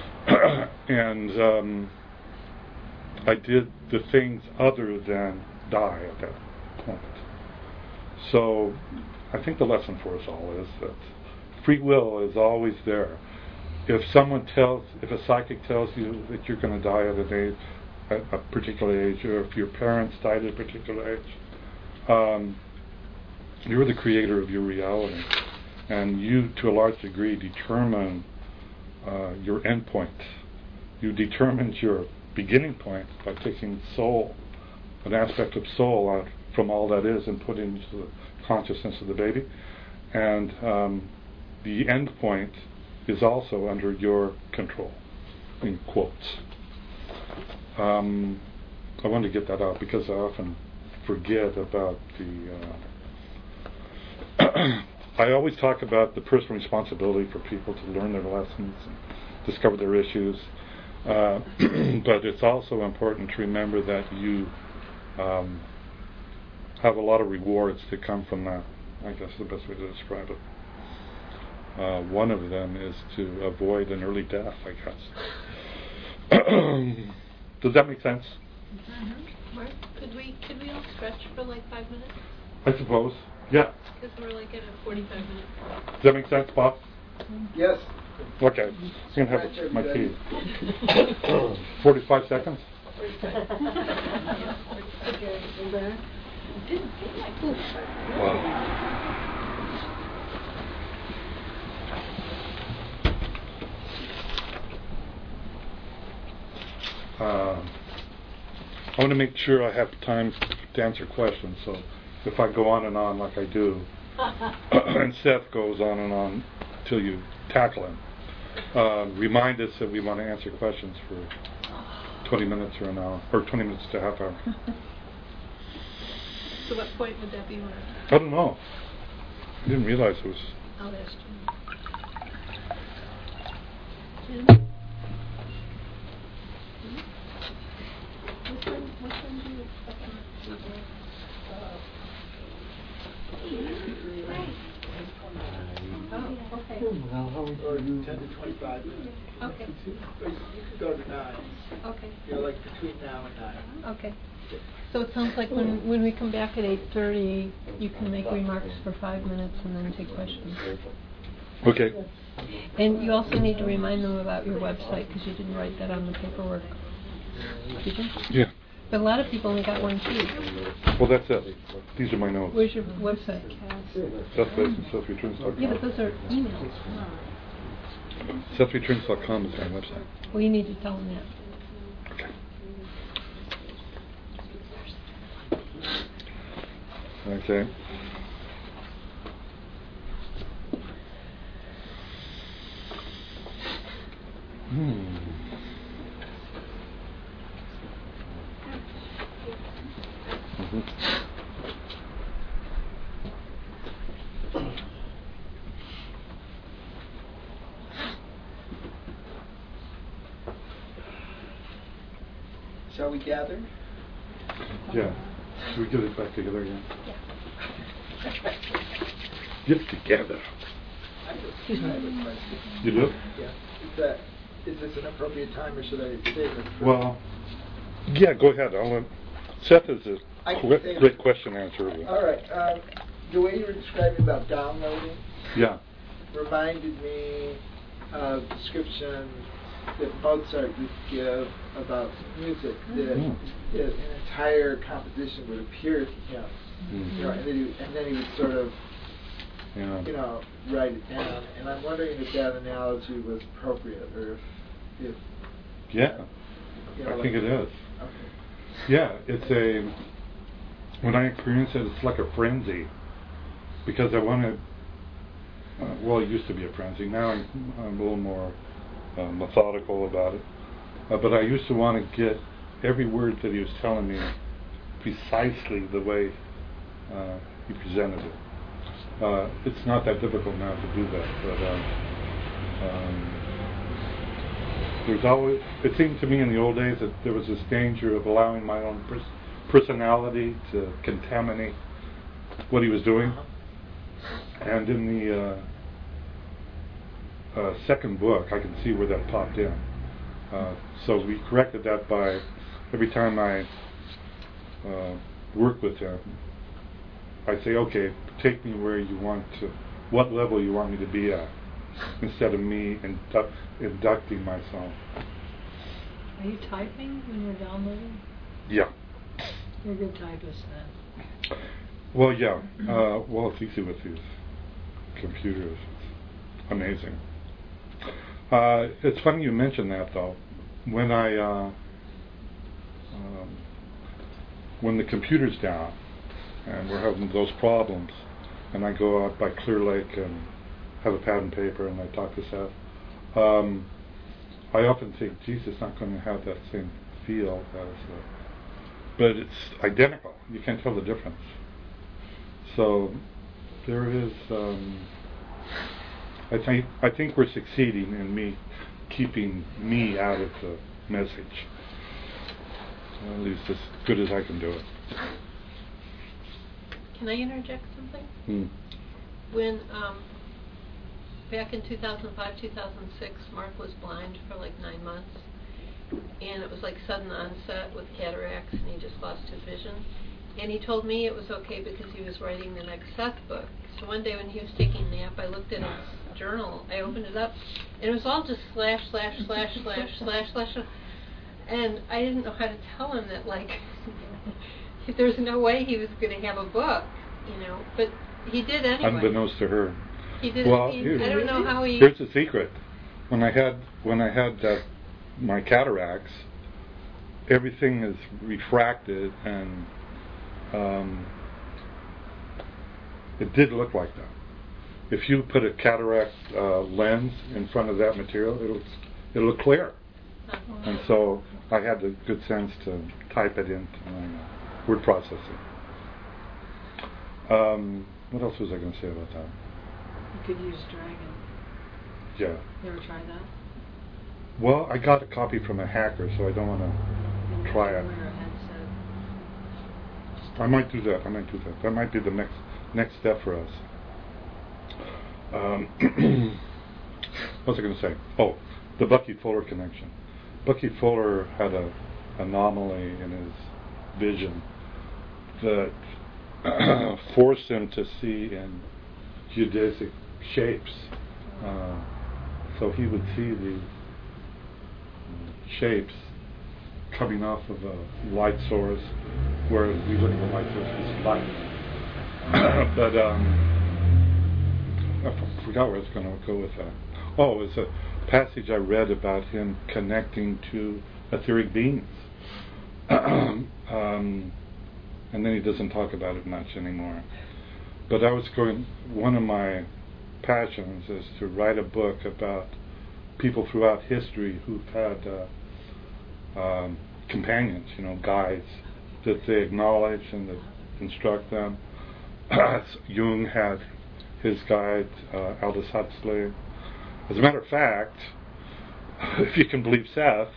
Speaker 2: and I did the things other than die at that point. So I think the lesson for us all is that free will is always there. If a psychic tells you that you're going to die at a particular age, or if your parents died at a particular age, you're the creator of your reality, and you, to a large degree, determine your end point. You determined your beginning point by taking soul, an aspect of soul out from all that is, and putting into the consciousness of the baby, and the end point is also under your control, in quotes. I want to get that out because I often forget about I always talk about the personal responsibility for people to learn their lessons and discover their issues, but it's also important to remember that you have a lot of rewards that come from that. I guess the best way to describe it. One of them is to avoid an early death, I guess. Does that make sense?
Speaker 4: Mm-hmm. Mark, could we all stretch for like 5 minutes?
Speaker 2: I suppose. Yeah.
Speaker 4: Because we're like at a 45 minutes.
Speaker 2: Does that make sense, Bob?
Speaker 5: Yes.
Speaker 2: Okay. I'm going to have my tea. 45 seconds? Wow. I want to make sure I have time to answer questions, so if I go on and on like I do, and Seth goes on and on till you tackle him, remind us that we want to answer questions for 20 minutes or an hour, or 20 minutes to half hour.
Speaker 4: So what point would that be, Mark?
Speaker 2: I don't know. I didn't realize it was...
Speaker 4: I'll ask Jim.
Speaker 3: Jim? Which one do you expect Oh, okay.
Speaker 5: Or 10 to 25 minutes.
Speaker 4: Okay.
Speaker 5: Or you could go to 9.
Speaker 4: Okay.
Speaker 5: Like between now and 9.
Speaker 4: Okay. So it sounds like when we come back at 8:30, you can make remarks for 5 minutes and then take questions.
Speaker 2: Okay.
Speaker 4: And you also need to remind them about your website because you didn't write that on the paperwork. Did you?
Speaker 2: Yeah.
Speaker 4: But a lot of people only got one sheet.
Speaker 2: Well, that's it. These are my notes.
Speaker 4: Where's your website?
Speaker 2: SethReturns.com.
Speaker 4: Yeah, but those are emails.
Speaker 2: SethReturns.com is my website.
Speaker 4: Well, you need to tell them that.
Speaker 2: Okay. Okay.
Speaker 5: Shall we gather?
Speaker 2: Yeah. Should we get it back together again?
Speaker 3: Yeah.
Speaker 2: Get together.
Speaker 5: I have a question.
Speaker 2: You do?
Speaker 5: Yeah. Is this an appropriate time, or should I save it?
Speaker 2: Well, yeah, go ahead. Seth is
Speaker 5: I
Speaker 2: a
Speaker 5: can
Speaker 2: great question answerer.
Speaker 5: All right. The way you were describing about downloading
Speaker 2: Yeah.
Speaker 5: reminded me of description that Mozart would give about music, that an entire composition would appear to him, you know, and then he would sort of
Speaker 2: Yeah.
Speaker 5: you know, write it down. And I'm wondering if that analogy was appropriate, or if
Speaker 2: Yeah,
Speaker 5: you know,
Speaker 2: I think it is.
Speaker 5: Okay.
Speaker 2: Yeah, when I experience it, it's like a frenzy, because I want to, well, it used to be a frenzy, now I'm a little more methodical about it, but I used to want to get every word that he was telling me precisely the way he presented it. It's not that difficult now to do that, but there's always, it seemed to me in the old days that there was this danger of allowing my own personality to contaminate what he was doing. And in the second book, I can see where that popped in. So we corrected that by every time I work with him, I say, okay, take me where you want to, what level you want me to be at, instead of me inducting myself.
Speaker 6: Are you typing when you're downloading?
Speaker 2: Yeah.
Speaker 6: You're a good typist then.
Speaker 2: Well, yeah. Well, it's easy with these computers. It's amazing. It's funny you mention that, though. When when the computer's down and we're having those problems, and I go out by Clear Lake and have a pad and paper and I talk to Seth, I often think, geez, it's not going to have that same feel as, but it's identical. You can't tell the difference. So there is, I think we're succeeding in me keeping me out of the message. At least as good as I can do it.
Speaker 4: Can I interject something? When back in 2005, 2006, Mark was blind for like 9 months, and it was like sudden onset with cataracts, and he just lost his vision. And he told me it was okay because he was writing the next Seth book. So one day when he was taking a nap, I looked at his journal. I opened it up, and it was all just slash, slash, slash, slash, slash, slash. And I didn't know how to tell him that, like, there's no way he was going to have a book, you know. But he did anyway.
Speaker 2: Unbeknownst to her.
Speaker 4: He did.
Speaker 2: Well,
Speaker 4: I don't know how he.
Speaker 2: Here's the secret. When I had my cataracts, everything is refracted, and it did look like that. If you put a cataract lens in front of that material, it'll look clear. And so I had the good sense to type it into my word processing. What else was I going to say about that?
Speaker 6: You could use Dragon.
Speaker 2: Yeah.
Speaker 6: You ever tried that?
Speaker 2: Well, I got a copy from a hacker, so I don't want to try it.
Speaker 6: Wear a headset.
Speaker 2: I might do that. That might be the next step for us. What was I going to say? Oh, the Bucky Fuller connection. Bucky Fuller had an anomaly in his vision that forced him to see in geodesic shapes. So he would see these shapes coming off of a light source, where we look at the light source as light. But I forgot where I was going to go with that. Oh, it's a passage I read about him connecting to etheric beings. And then he doesn't talk about it much anymore. But one of my passions is to write a book about people throughout history who've had companions, guides, that they acknowledge and that instruct them. Jung had his guide, Aldous Huxley. As a matter of fact, if you can believe Seth,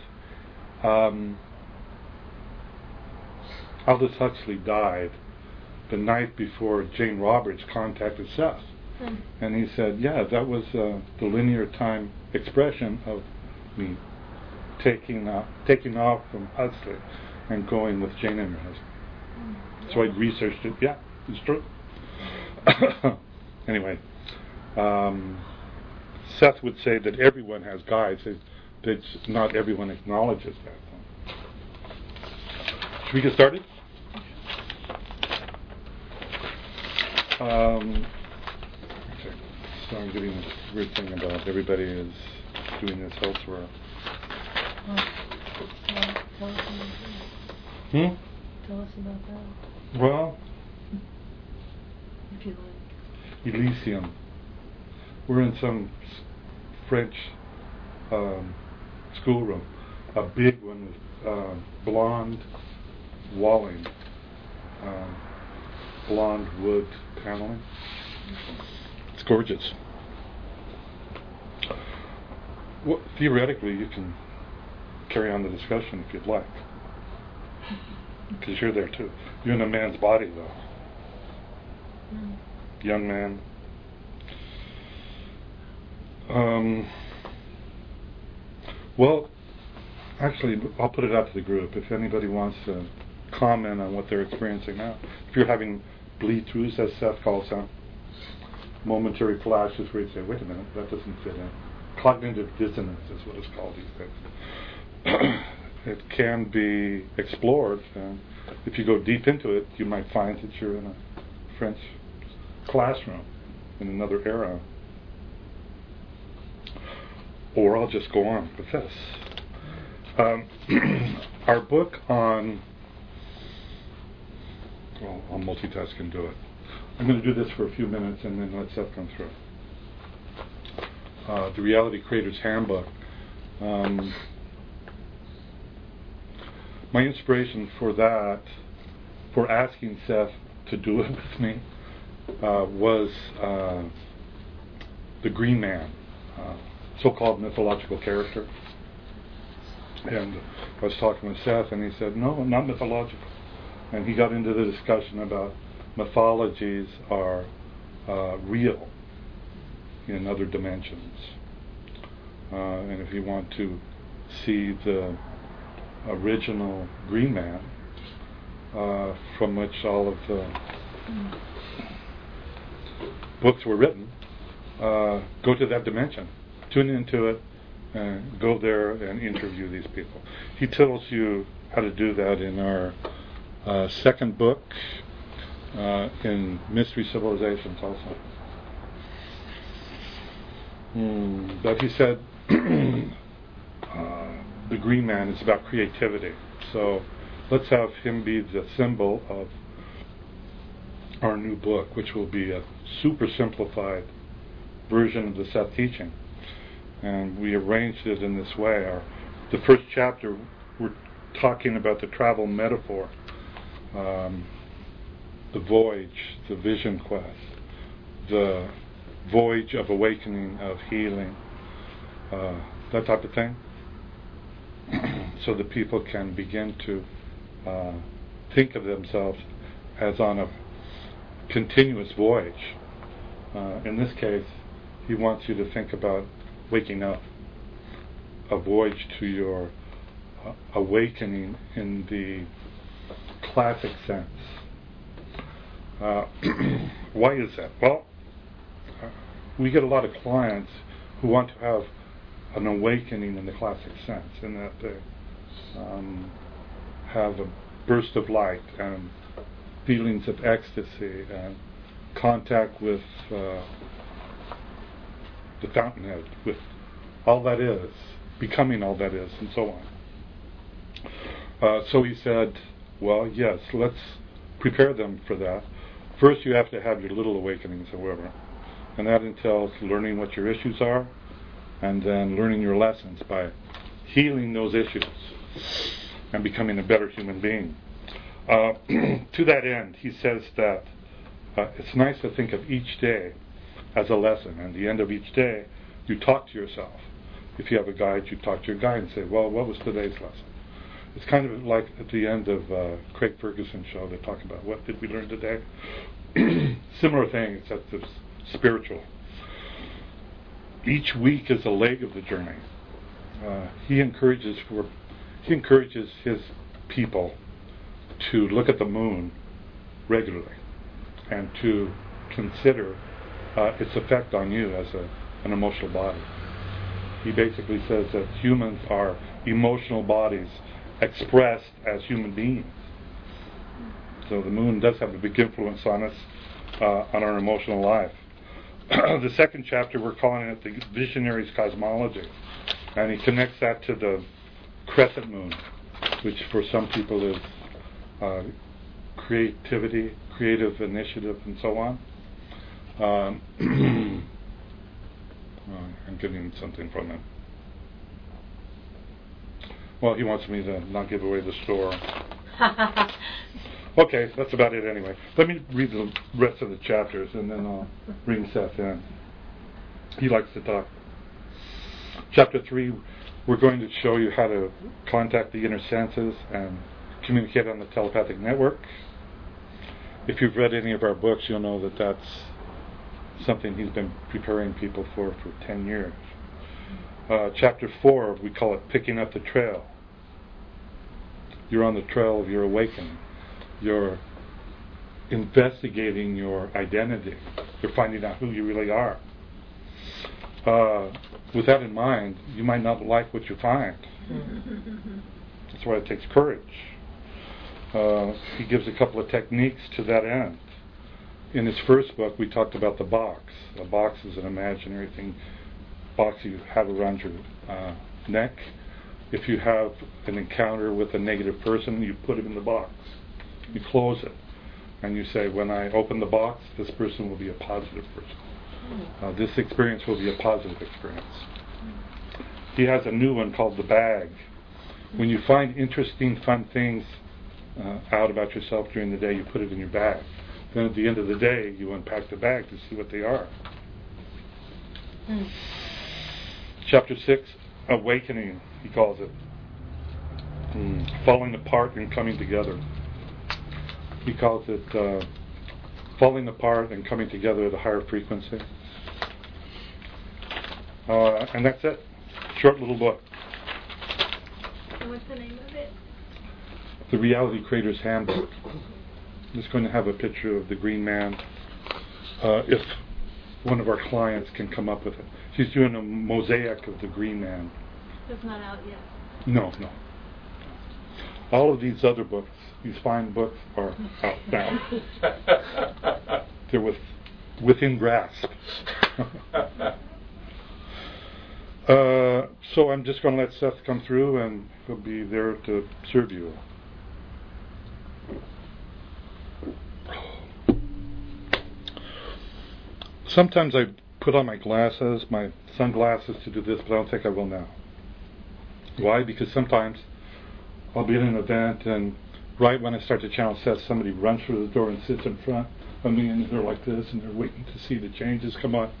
Speaker 2: Aldous Huxley died the night before Jane Roberts contacted Seth. And he said, yeah, that was the linear time expression of me taking off from Huxley and going with Jane and her husband. So I researched it. Yeah, it's true. Anyway, Seth would say that everyone has guides. That not everyone acknowledges that. Should we get started? So I'm getting this weird thing about everybody is doing this elsewhere.
Speaker 6: Tell us about that. Tell us about that,
Speaker 2: Well,
Speaker 6: if you like.
Speaker 2: Elysium. We're in some French schoolroom, a big one with blonde walling, blonde wood paneling. It's gorgeous. Well, theoretically, you can carry on the discussion if you'd like, because you're there too. You're in a man's body, though. Young man. Well, actually, I'll put it out to the group. If anybody wants to comment on what they're experiencing now. If you're having bleed-throughs, as Seth calls them, momentary flashes where you say, wait a minute, that doesn't fit in. Cognitive dissonance is what it's called these days. It can be explored, and if you go deep into it, you might find that you're in a French classroom in another era. Or I'll just go on with this. Our book on... Well, I'll multitask and do it. I'm going to do this for a few minutes and then let Seth come through. The Reality Creator's Handbook. My inspiration for that, for asking Seth to do it with me, was the Green Man, so-called mythological character. And I was talking with Seth, and he said, no, not mythological. And he got into the discussion about mythologies are real in other dimensions. And if you want to see the original Green Man, from which all of the books were written, go to that dimension, tune into it, and go there and interview these people. He tells you how to do that in our second book, in Mystery Civilizations also. But he said the Green Man is about creativity. So let's have him be the symbol of our new book, which will be a super simplified version of the Seth teaching. And we arranged it in this way. The first chapter, we're talking about the travel metaphor, the voyage, the vision quest, the voyage of awakening, of healing, that type of thing, so that people can begin to think of themselves as on a continuous voyage. In this case, he wants you to think about waking up, a voyage to your awakening in the classic sense. Why is that? Well, we get a lot of clients who want to have an awakening in the classic sense, in that they have a burst of light and feelings of ecstasy and contact with the fountainhead, with all that is, becoming all that is, and so on. So he said, well, yes, let's prepare them for that. First, you have to have your little awakenings, however, and that entails learning what your issues are, and then learning your lessons by healing those issues and becoming a better human being. To that end, he says that it's nice to think of each day as a lesson, and at the end of each day, you talk to yourself. If you have a guide, you talk to your guide and say, well, what was today's lesson? It's kind of like at the end of Craig Ferguson's show, they talk about what did we learn today? Similar thing, except it's spiritual. Each week is a leg of the journey. He encourages his people to look at the moon regularly and to consider its effect on you as an emotional body. He basically says that humans are emotional bodies expressed as human beings. So the moon does have a big influence on us, on our emotional life. the second chapter, we're calling it the Visionary's Cosmology. And he connects that to the crescent moon, which for some people is creativity, creative initiative, and so on. I'm getting something from him. Well, he wants me to not give away the store. Okay, that's about it anyway. Let me read the rest of the chapters and then I'll bring Seth in. He likes to talk. Chapter 3, we're going to show you how to contact the inner senses and communicate on the telepathic network. If you've read any of our books, you'll know that that's something he's been preparing people for 10 years. Chapter 4, we call it Picking Up the Trail. You're on the trail of your awakening. You're investigating your identity. You're finding out who you really are. With that in mind, you might not like what you find. That's why it takes courage. He gives a couple of techniques to that end. In his first book, we talked about the box. A box is an imaginary thing, box you have around your neck. If you have an encounter with a negative person, you put him in the box. You close it, and you say, when I open the box, this person will be a positive person. This experience will be a positive experience. He has a new one called the bag. When you find interesting, fun things out about yourself during the day, you put it in your bag. Then at the end of the day, you unpack the bag to see what they are. Chapter 6, Awakening, he calls it. Falling apart and coming together. He calls it falling apart and coming together at a higher frequency. And that's it. Short little book.
Speaker 6: And what's the name of it?
Speaker 2: The Reality Creator's Handbook. I'm just going to have a picture of the Green Man. If one of our clients can come up with it. She's doing a mosaic of the Green Man.
Speaker 6: It's not out yet.
Speaker 2: No. All of these other books, these fine books, are out now. They're within grasp. So I'm just going to let Seth come through and he'll be there to serve you. Sometimes I put on my glasses, my sunglasses to do this, but I don't think I will now. Why? Because sometimes I'll be at an event and right when I start to channel Seth, somebody runs through the door and sits in front of me and they're like this and they're waiting to see the changes come on.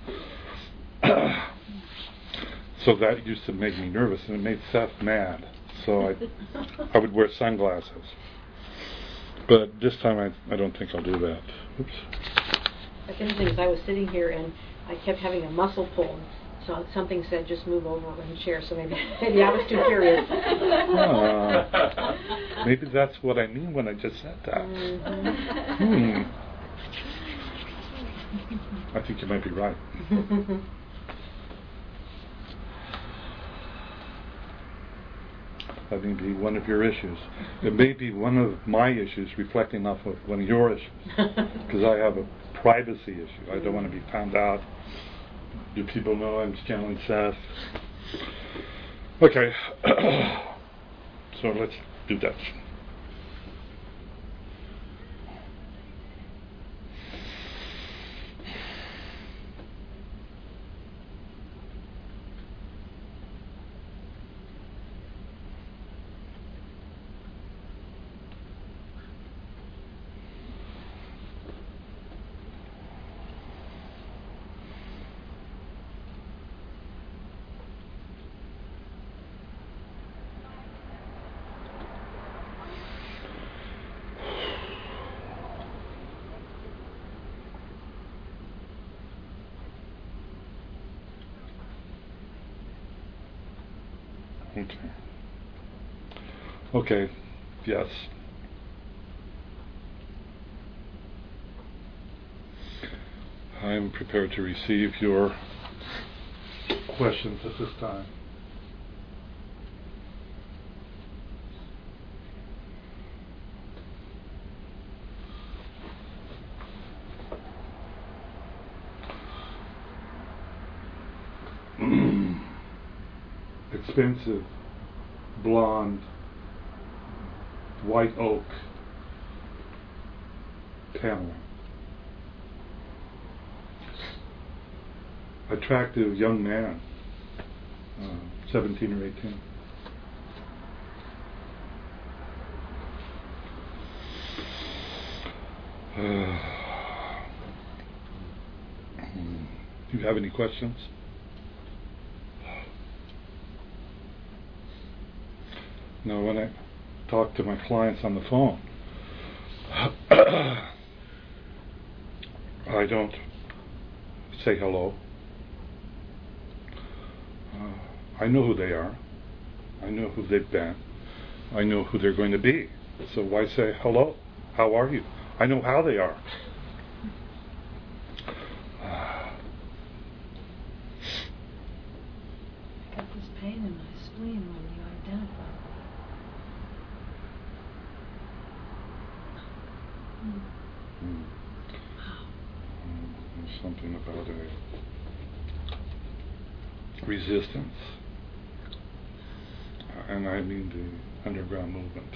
Speaker 2: So that used to make me nervous and it made Seth mad. So I would wear sunglasses. But this time I don't think I'll do that. Oops.
Speaker 7: The thing is, I was sitting here and I kept having a muscle pull. So something said, just move over one chair. So maybe I was too curious.
Speaker 2: Maybe that's what I mean when I just said that. I think you might be right. That may be one of your issues. It may be one of my issues reflecting off of one of your issues. Because I have a privacy issue. I don't want to be found out. Do people know I'm channeling Seth? Okay. So let's do that. Okay. Yes. I'm prepared to receive your questions at this time. expensive blonde white oak paneling. Attractive young man, 17 or 18. Do you have any questions? Now, when I talk to my clients on the phone, I don't say hello. I know who they are. I know who they've been. I know who they're going to be. So why say hello? How are you? I know how they are.
Speaker 6: I got this pain in my spleen when you identify.
Speaker 2: There's something about a resistance. And I mean the underground movement.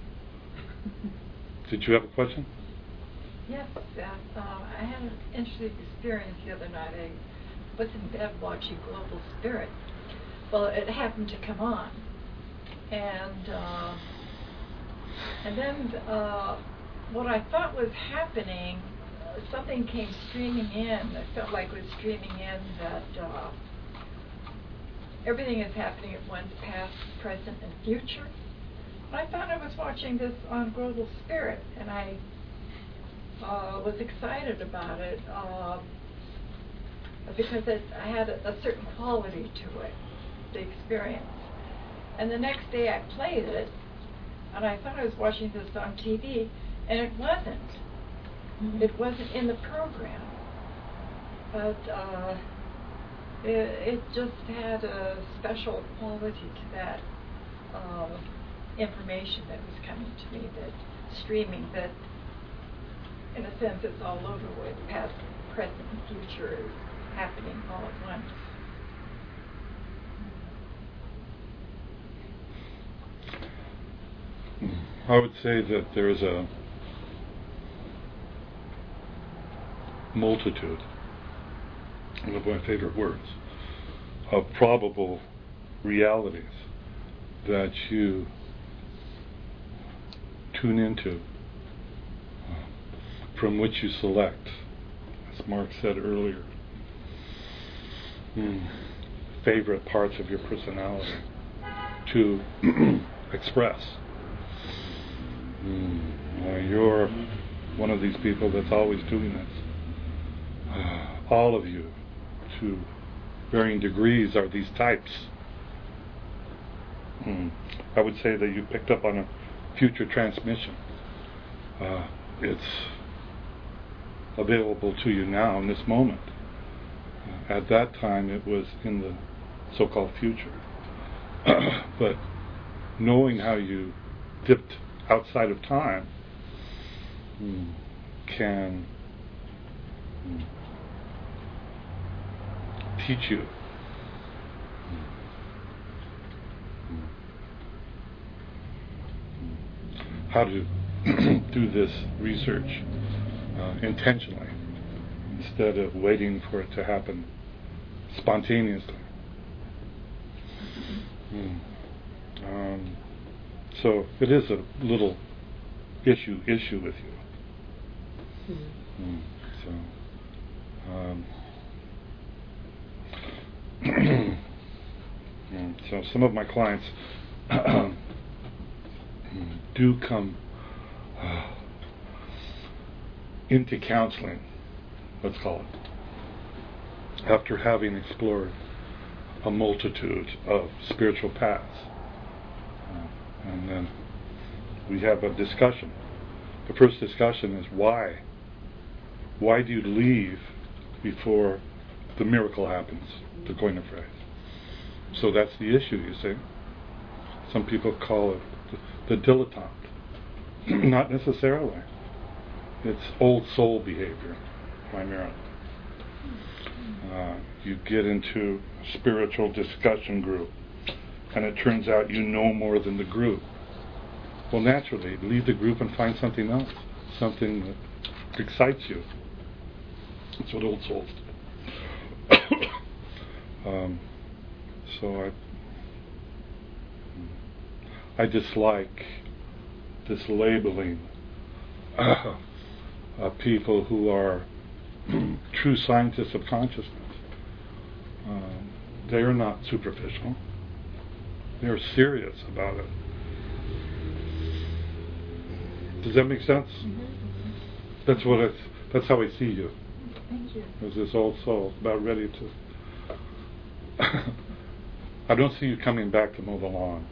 Speaker 2: Did you have a question?
Speaker 8: Yes, I had an interesting experience the other night. I was in bed watching Global Spirit. Well, it happened to come on, and then what I thought was happening, something came streaming in. I felt like it was streaming in that everything is happening at once, past, present, and future. I thought I was watching this on Global Spirit, and I was excited about it because I had a certain quality to it, the experience. And the next day I played it, and I thought I was watching this on TV, and it wasn't. Mm-hmm. It wasn't in the program. But it just had a special quality to that information that was coming to me, that streaming, that in a sense it's all over with, past, present, and future is happening all at once.
Speaker 2: I would say that there is a multitude, one of my favorite words, of probable realities that you tune into, from which you select, as Mark said earlier, favorite parts of your personality to express. You're one of these people that's always doing this. All of you, to varying degrees, are these types. I would say that you picked up on a future transmission. It's available to you now in this moment. At that time it was in the so-called future. But knowing how you dipped outside of time can teach you how to do this research intentionally instead of waiting for it to happen spontaneously. So it is a little issue with you. So some of my clients do come into counseling, let's call it, after having explored a multitude of spiritual paths. And then we have a discussion. The first discussion is why. Why do you leave before the miracle happens, to coin a phrase? So that's the issue, you see. Some people call it the dilettante. Not necessarily. It's old soul behavior, primarily. You get into a spiritual discussion group, and it turns out you know more than the group. Well, naturally, leave the group and find something else, something that excites you. That's what Old Souls did. So I dislike this labeling of people who are true scientists of consciousness. They are not superficial. They are serious about it. Does that make sense?
Speaker 8: Mm-hmm.
Speaker 2: That's how I see you.
Speaker 8: Thank you.
Speaker 2: As this old soul, about ready to. I don't see you coming back to mow the lawn.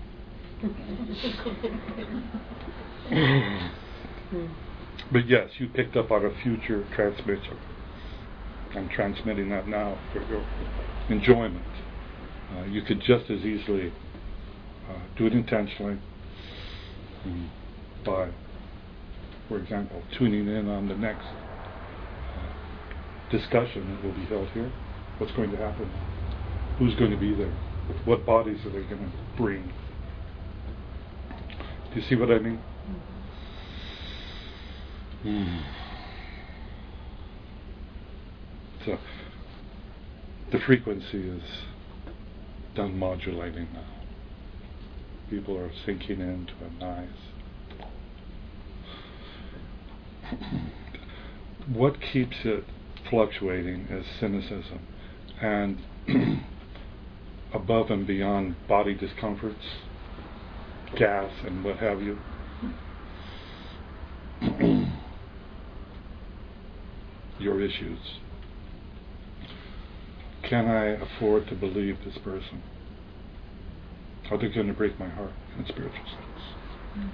Speaker 2: But yes, you picked up on a future transmission. I'm transmitting that now for your enjoyment. You could just as easily do it intentionally by, for example, tuning in on the next discussion that will be held here. What's going to happen? Who's going to be there? What bodies are they going to bring? Do you see what I mean? So the frequency is done modulating now. People are sinking into a nice. What keeps it fluctuating is cynicism and above and beyond body discomforts, gas and what have you. Your issues. Can I afford to believe this person? Are they going to break my heart in a spiritual sense?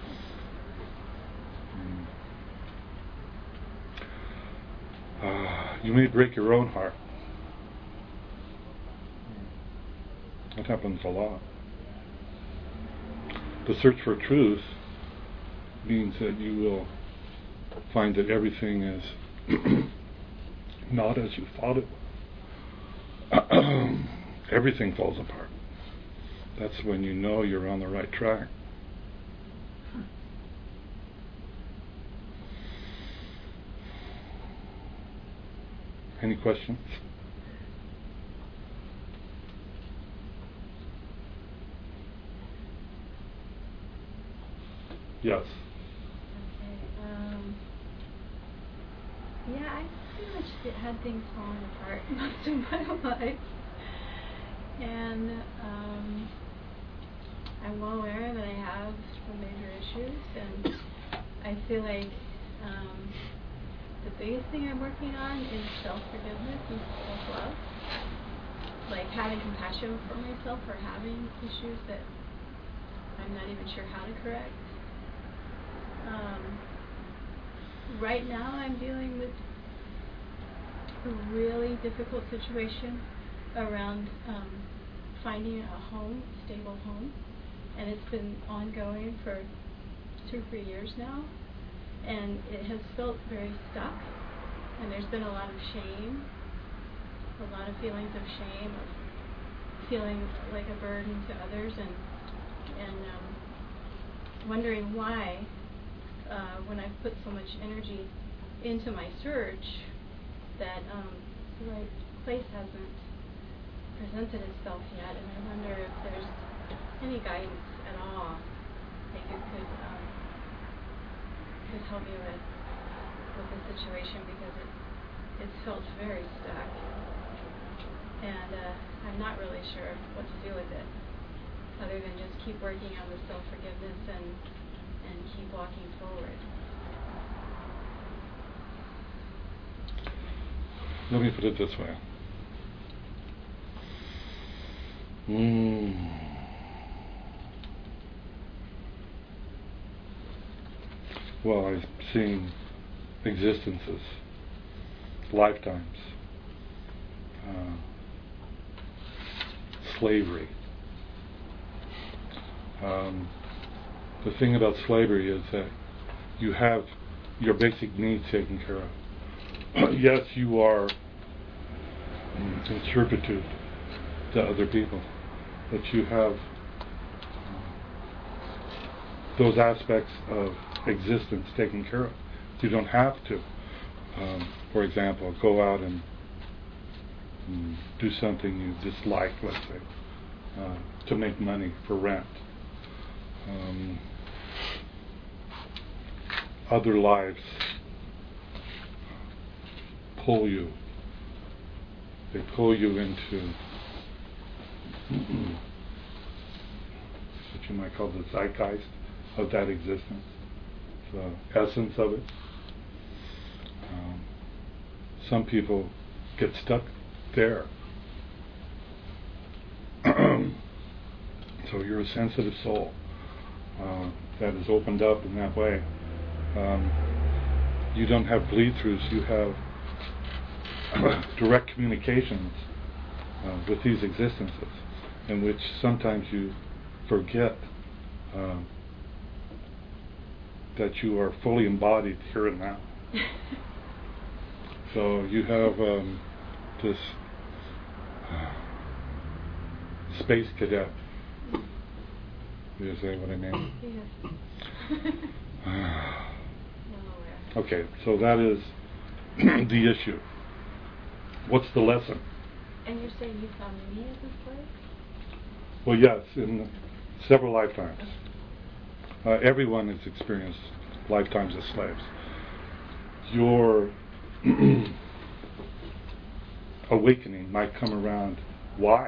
Speaker 2: You may break your own heart. That happens a lot. The search for truth means that you will find that everything is not as you thought it was. Everything falls apart. That's when you know you're on the right track. Any questions? Yes.
Speaker 9: Yeah, I pretty much had things falling apart most of my life. And I'm well aware that I have some major issues, and I feel like the biggest thing I'm working on is self-forgiveness and self-love. Like having compassion for myself for having issues that I'm not even sure how to correct. Right now I'm dealing with a really difficult situation around finding a home, a stable home, and it's been ongoing for 2 or 3 years now, and it has felt very stuck, and there's been a lot of shame, a lot of feelings of shame, of feeling like a burden to others, and wondering why when I've put so much energy into my search that the right place hasn't presented itself yet, and I wonder if there's any guidance at all that you could help me with the situation, because it's felt very stuck, and I'm not really sure what to do with it other than just keep working on the self-forgiveness and keep walking forward.
Speaker 2: Let me put it this way. Well, I've seen existences, lifetimes, slavery. The thing about slavery is that you have your basic needs taken care of. Yes, you are in servitude to other people, but you have those aspects of existence taken care of. You don't have to, for example, go out and do something you dislike, let's say, to make money for rent. Other lives pull you. They pull you into what you might call the zeitgeist of that existence, the essence of it. Some people get stuck there. So you're a sensitive soul that is opened up in that way. You don't have bleed-throughs, you have direct communications with these existences, in which sometimes you forget that you are fully embodied here and now. So you have this space cadet. You say what I mean?
Speaker 9: Yes.
Speaker 2: Okay, so that is the issue. What's the lesson?
Speaker 9: And you're saying you found me as a slave?
Speaker 2: Well, yes, in several lifetimes. Everyone has experienced lifetimes as slaves. Your awakening might come around. Why?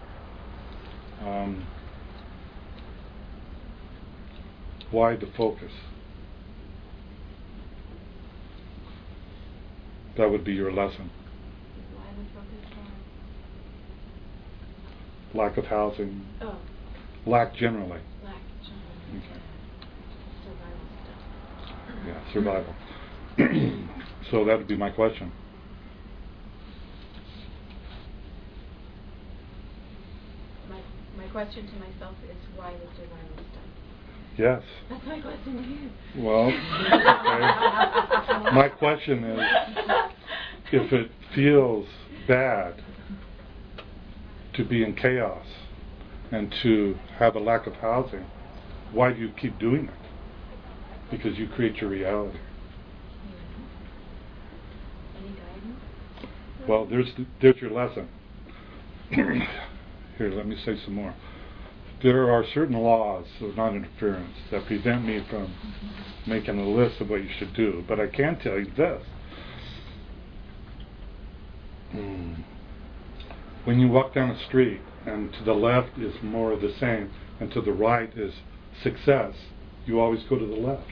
Speaker 2: Why the focus? That would be your lesson.
Speaker 9: Why the focus on?
Speaker 2: Lack of housing.
Speaker 9: Oh.
Speaker 2: Lack generally.
Speaker 9: Lack generally.
Speaker 2: Okay.
Speaker 9: Survival stuff.
Speaker 2: Yeah, survival. So that would be my question.
Speaker 9: My question to myself is why the survival stuff?
Speaker 2: Yes.
Speaker 9: That's my question to you.
Speaker 2: Well, okay. My question is, if it feels bad to be in chaos and to have a lack of housing, why do you keep doing it? Because you create your reality.
Speaker 9: Any guidance?
Speaker 2: Well, there's your lesson. Here, let me say some more. There are certain laws of non-interference that prevent me from making a list of what you should do, but I can tell you this. When you walk down a street and to the left is more of the same and to the right is success, you always go to the left.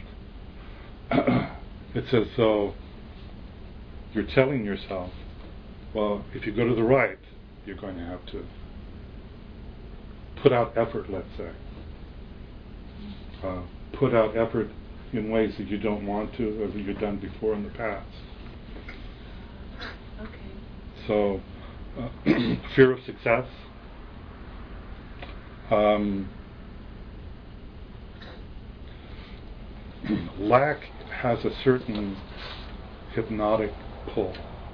Speaker 2: It's as though you're telling yourself, well, if you go to the right, you're going to have to put out effort, let's say. Put out effort in ways that you don't want to or that you've done before in the past.
Speaker 9: Okay.
Speaker 2: So, fear of success. Lack has a certain hypnotic pull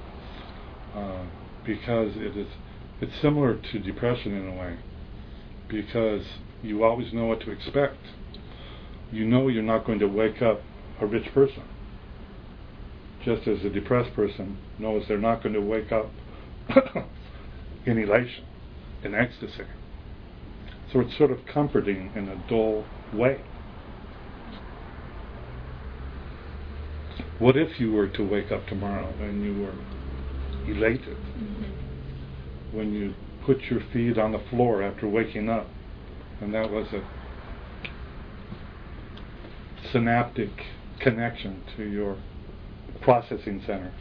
Speaker 2: because it's similar to depression in a way, because you always know what to expect. You know you're not going to wake up a rich person, just as a depressed person knows they're not going to wake up in elation, in ecstasy. So it's sort of comforting in a dull way. What if you were to wake up tomorrow and you were elated? When you put your feet on the floor after waking up, and that was a synaptic connection to your processing center,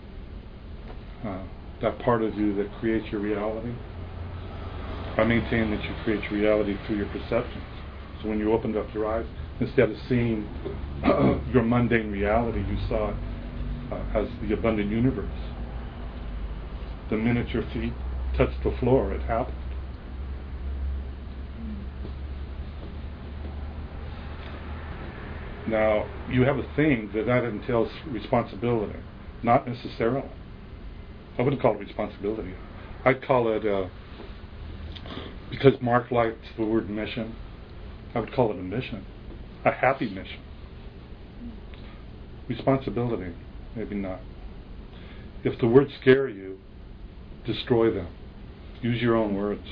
Speaker 2: that part of you that creates your reality. I maintain that you create your reality through your perceptions. So when you opened up your eyes, instead of seeing your mundane reality, you saw it as the abundant universe. The minute your feet touched the floor, it happened. Now, you have a thing that entails responsibility. Not necessarily. I wouldn't call it responsibility. I'd call it, because Mark likes the word mission, I would call it a mission. a happy mission. Responsibility, maybe not. If the words scare you, destroy them. Use your own words.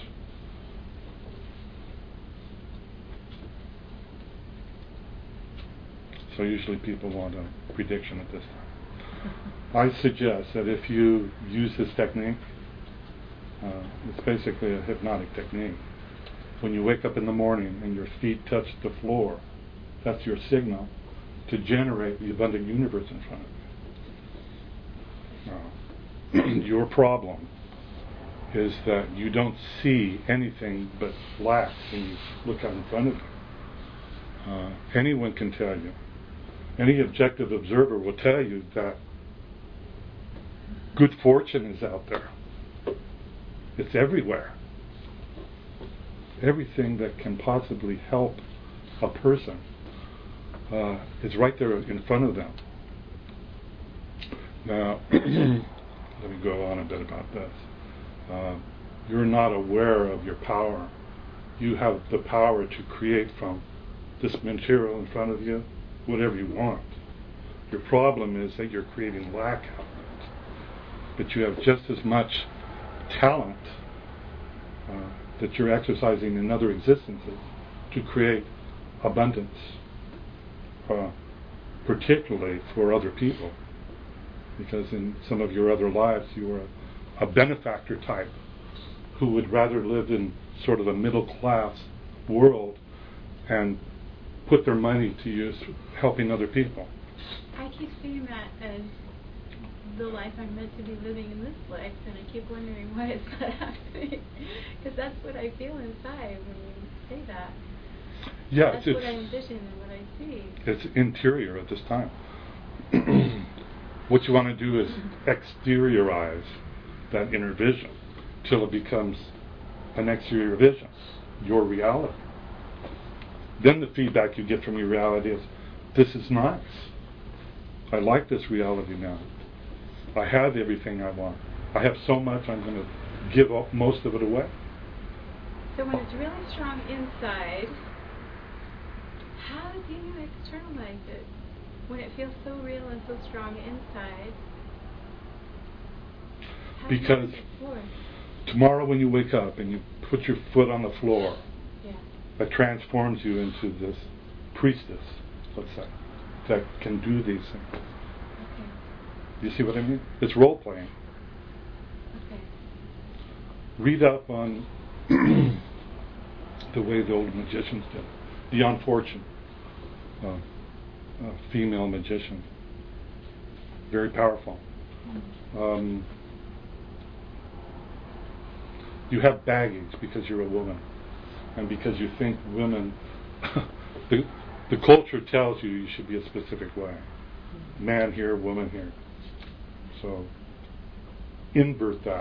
Speaker 2: So usually people want a prediction at this time. I suggest that if you use this technique, it's basically a hypnotic technique. When you wake up in the morning and your feet touch the floor, that's your signal to generate the abundant universe in front of you. Your problem is that you don't see anything but black when you look out in front of you. Anyone can tell you. Any objective observer will tell you that good fortune is out there. It's everywhere. Everything that can possibly help a person is right there in front of them. Now, let me go on a bit about this. You're not aware of your power. You have the power to create from this material in front of you whatever you want. Your problem is that you're creating lack out of it. But you have just as much talent that you're exercising in other existences to create abundance, particularly for other people. Because in some of your other lives you were a benefactor type who would rather live in sort of a middle class world and put their money to use helping other people.
Speaker 9: I keep seeing that as the life I'm meant to be living in this life, and I keep wondering why it's not happening. Because that's what I feel inside when you say that.
Speaker 2: Yeah,
Speaker 9: that's what I envision and what I see.
Speaker 2: It's interior at this time. What you want to do is exteriorize that inner vision till it becomes an exterior vision, your reality. Then the feedback you get from your reality is, this is nice. I like this reality now. I have everything I want. I have so much, I'm going to give up most of it away.
Speaker 9: So when it's really strong inside, how do you externalize it? When it feels so real and so strong inside, how
Speaker 2: because
Speaker 9: do you explore?
Speaker 2: Tomorrow when you wake up and you put your foot on the floor,
Speaker 9: yeah,
Speaker 2: that transforms you into this priestess, let's say, that can do these things.
Speaker 9: Okay.
Speaker 2: You see what I mean? It's role playing.
Speaker 9: Okay.
Speaker 2: Read up on the way the old magicians did. Beyond Fortune, a female magician, very powerful. You have baggage because you're a woman, and because you think women. the culture tells you you should be a specific way. Man here, woman here. So invert that.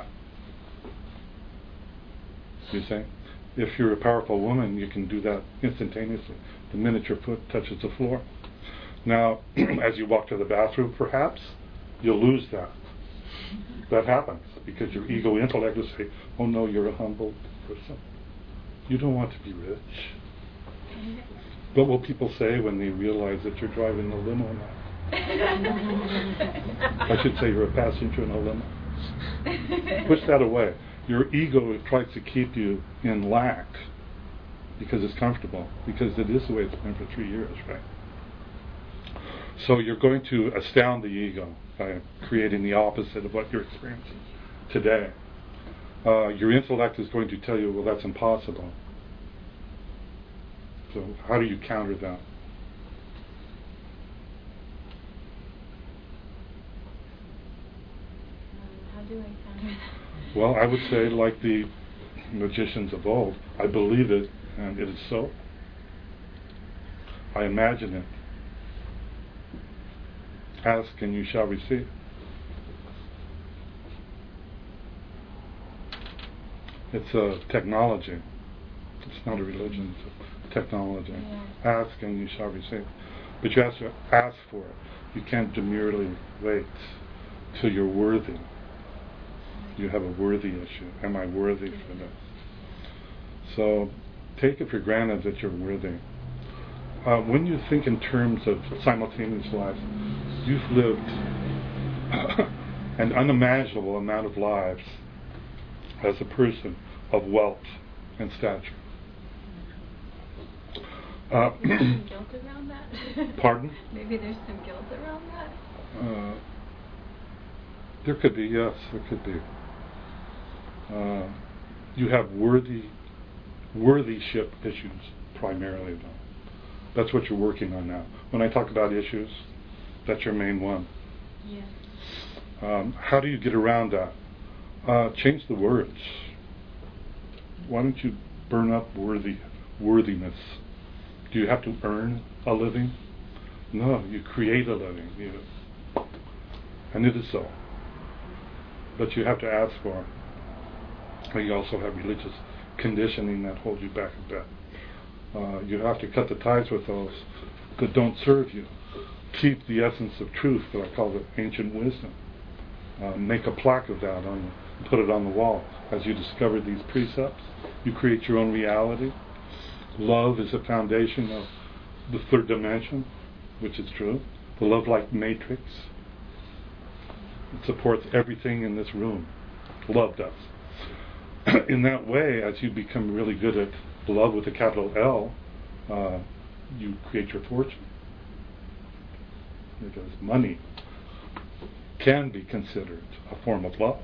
Speaker 2: You see? If you're a powerful woman, you can do that instantaneously, the minute your foot touches the floor. Now, as you walk to the bathroom, perhaps, you'll lose that. That happens, because your ego intellect will say, oh no, you're a humble person. You don't want to be rich. What will people say when they realize that you're driving a limo now? I should say you're a passenger in a limo. Push that away. Your ego tries to keep you in lack because it's comfortable, because it is the way it's been for 3 years, right? So you're going to astound the ego by creating the opposite of what you're experiencing today. Your intellect is going to tell you, well, that's impossible. So how do you counter that?
Speaker 9: How do I counter that?
Speaker 2: Well, I would say, like the magicians of old, I believe it, and it is so. I imagine it. Ask and you shall receive. It's a technology. It's not a religion. It's a technology. Yeah. Ask and you shall receive. But you have to ask for it. You can't demurely wait till you're worthy. You have a worthy issue. Am I worthy for this? So take it for granted that you're worthy. when you think in terms of simultaneous lives, you've lived an unimaginable amount of lives as a person of wealth and stature.
Speaker 9: Maybe there's some guilt around that.
Speaker 2: Pardon?
Speaker 9: Maybe there's some guilt around that.
Speaker 2: There could be, yes, there could be. You have worthyship issues primarily, though. That's what you're working on now. When I talk about issues, that's your main one.
Speaker 9: Yes.
Speaker 2: How do you get around that? Change the words. Why don't you burn up worthiness? Do you have to earn a living? No, you create a living. And it is so. But you have to ask for it. You also have religious conditioning that holds you back a bit. You have to cut the ties with those that don't serve you. Keep the essence of truth, that I call it ancient wisdom. Make a plaque of that and put it on the wall. As you discover these precepts, you create your own reality. Love is the foundation of the third dimension, which is true. The love-like matrix. It supports everything in this room. Love does. In that way, as you become really good at love with a capital L, you create your fortune. Because money can be considered a form of love.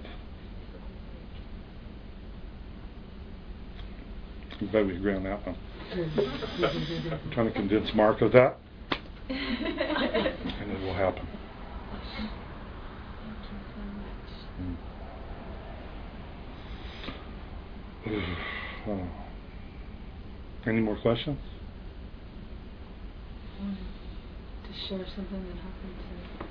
Speaker 2: I'm glad we agree on that one. I'm trying to convince Mark of that, and it will happen. Any more questions?
Speaker 6: To share something that happened today.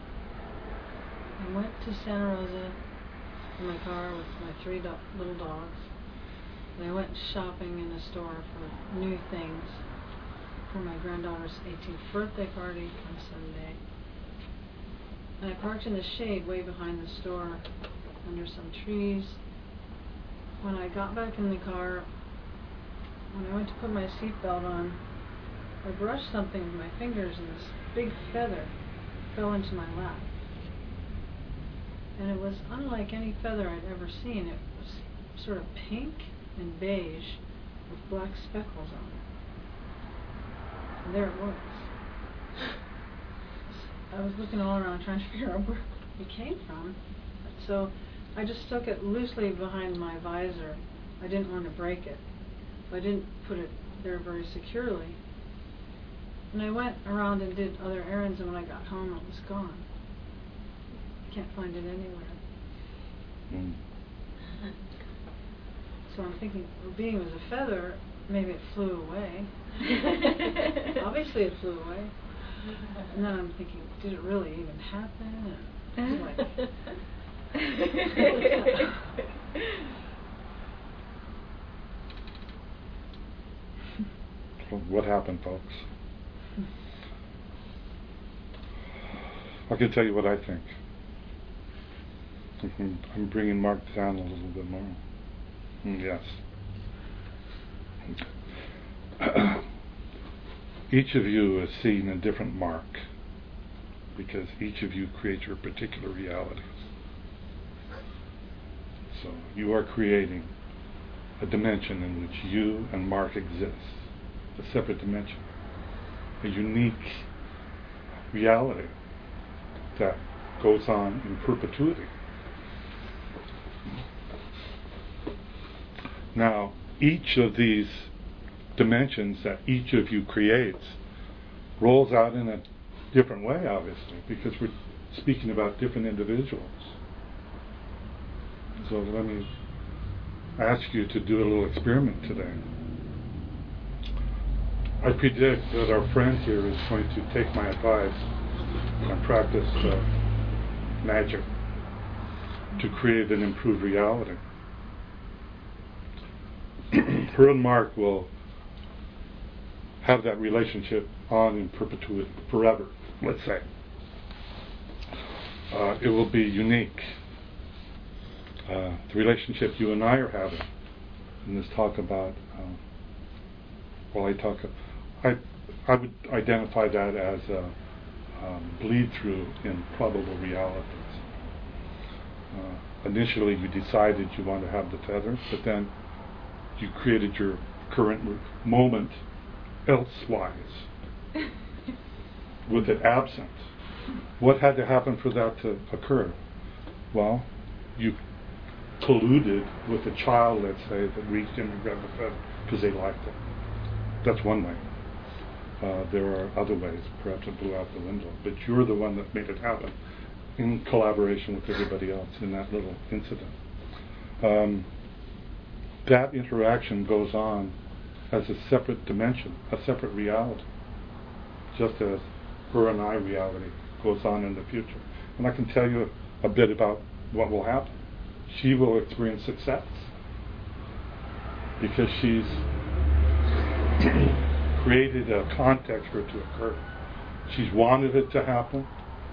Speaker 6: I went to Santa Rosa in my car with my 3 little dogs. And I went shopping in a store for new things for my granddaughter's 18th birthday party on Sunday. And I parked in the shade way behind the store under some trees. When I got back in the car, when I went to put my seatbelt on, I brushed something with my fingers and this big feather fell into my lap. And it was unlike any feather I'd ever seen. It was sort of pink and beige with black speckles on it. And there it was. I was looking all around trying to figure out where it came from. So I just stuck it loosely behind my visor. I didn't want to break it. I didn't put it there very securely. And I went around and did other errands, and when I got home it was gone. Can't find it anywhere. So I'm thinking, well, being it was a feather, maybe it flew away. Obviously it flew away. And then I'm thinking, did it really even happen? And it's
Speaker 2: So what happened, folks? I can tell you what I think. I'm bringing Mark down a little bit more. Yes. Each of you is seeing a different Mark because each of you creates your particular realities. So you are creating a dimension in which you and Mark exist, a separate dimension, a unique reality that goes on in perpetuity. Now, each of these dimensions that each of you creates rolls out in a different way, obviously, because we're speaking about different individuals. So let me ask you to do a little experiment today. I predict that our friend here is going to take my advice and practice magic to create an improved reality. Her and Mark will have that relationship on in perpetuity, forever, let's say. It will be unique. The relationship you and I are having in this talk about, I would identify that as a bleed-through in probable realities. Initially, you decided you want to have the feather, but then you created your current moment elsewise, with it absent. What had to happen for that to occur? Well, you colluded with a child, let's say, that reached in and grabbed the feather because they liked it. That's one way. There are other ways, perhaps it blew out the window, but you're the one that made it happen in collaboration with everybody else in that little incident. That interaction goes on as a separate dimension, a separate reality, just as her and I reality goes on in the future. And I can tell you a bit about what will happen. She will experience success because she's created a context for it to occur. She's wanted it to happen.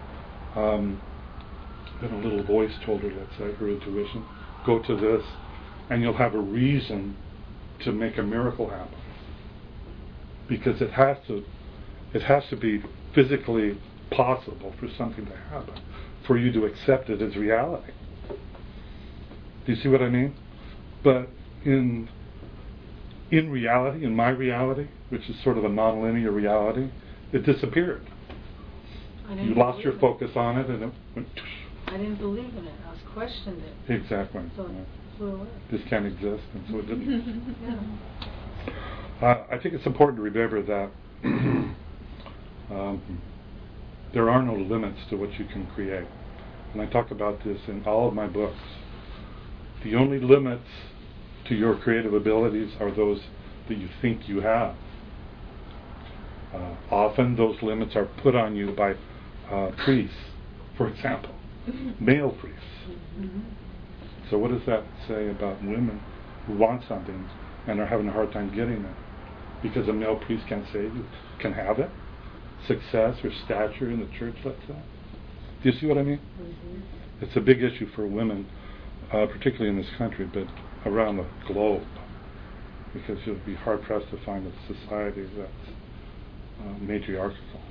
Speaker 2: Then a little voice told her, let's say, her intuition, go to this, and you'll have a reason to make a miracle happen. Because it has to be physically possible for something to happen, for you to accept it as reality. Do you see what I mean? But in reality, in my reality, which is sort of a non-linear reality, it disappeared. You lost your focus on it, and it went.
Speaker 6: I didn't believe in it. I was questioned it.
Speaker 2: Exactly.
Speaker 6: So it flew away.
Speaker 2: This can't exist, and so it didn't.
Speaker 6: Yeah.
Speaker 2: I think it's important to remember that there are no limits to what you can create. And I talk about this in all of my books. The only limits to your creative abilities are those that you think you have. Often those limits are put on you by priests, for example, male priests.
Speaker 6: Mm-hmm.
Speaker 2: So what does that say about women who want something and are having a hard time getting it? Because a male priest can't say you can have it? Success or stature in the church, let's say? Do you see what I mean?
Speaker 6: Mm-hmm.
Speaker 2: It's a big issue for women, particularly in this country, but around the globe. Because you'll be hard-pressed to find a society that's matriarchal.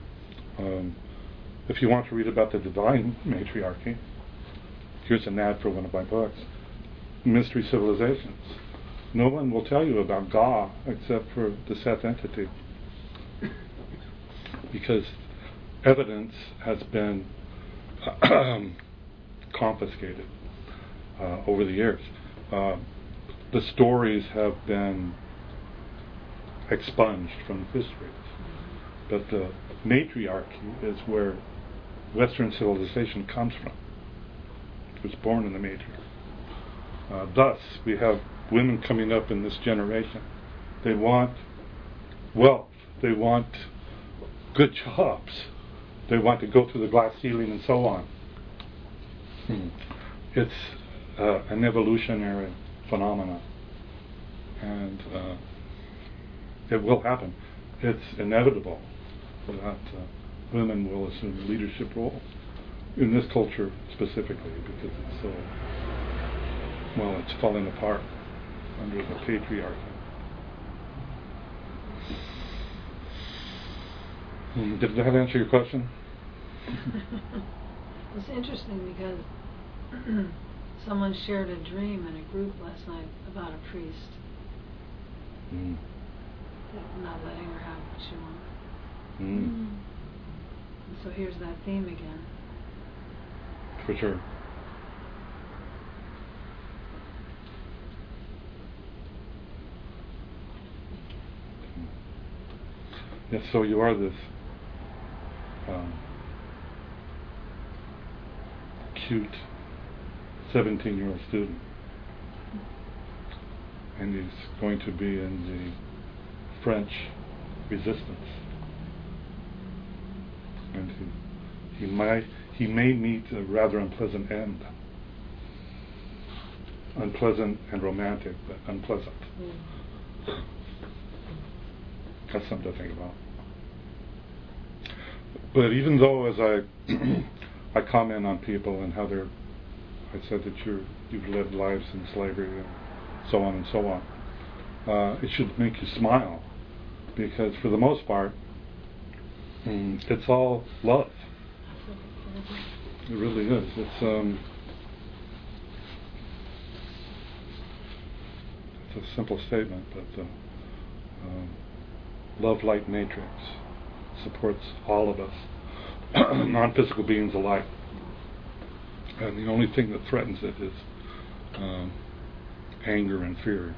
Speaker 2: If you want to read about the divine matriarchy, here's an ad for one of my books, Mystery Civilizations. No one will tell you about Ga except for the Seth entity, because evidence has been confiscated over the years. The stories have been expunged from history. But the matriarchy is where Western civilization comes from. It was born in the matriarchy. Thus, we have women coming up in this generation. They want wealth. They want good jobs. They want to go through the glass ceiling and so on. It's an evolutionary phenomenon. And it will happen. It's inevitable that women will assume leadership roles in this culture specifically, because it's so, well, it's falling apart under the patriarchy. Did that answer your question?
Speaker 6: It's interesting because someone shared a dream in a group last night about a priest not letting her have what she wanted. And so here's that theme again.
Speaker 2: For sure. Yes, so you are this cute 17-year-old student, and he's going to be in the French resistance, and he may meet a rather unpleasant end. Unpleasant and romantic, but unpleasant. That's something to think about. But even though, as I comment on people and how I said that you've led lives in slavery and so on, it should make you smile, because for the most part, it's all love. It really is. It's a simple statement, but love light matrix supports all of us, non-physical beings alike. And the only thing that threatens it is anger and fear.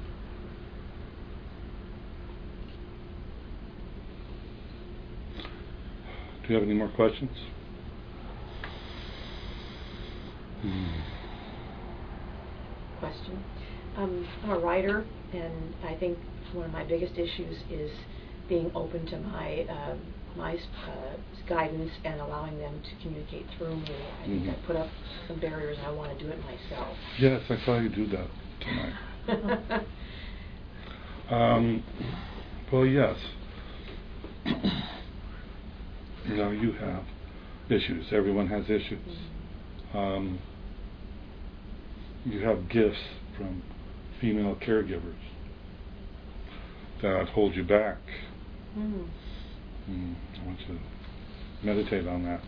Speaker 2: Do you have any more questions?
Speaker 7: Question. I'm a writer, and I think one of my biggest issues is being open to my guidance and allowing them to communicate through me. I think I put up some barriers, and I want to do it myself.
Speaker 2: Yes, I saw you do that tonight. Well, yes. You have issues. Everyone has issues. You have gifts from female caregivers that hold you back. I want you to meditate on that.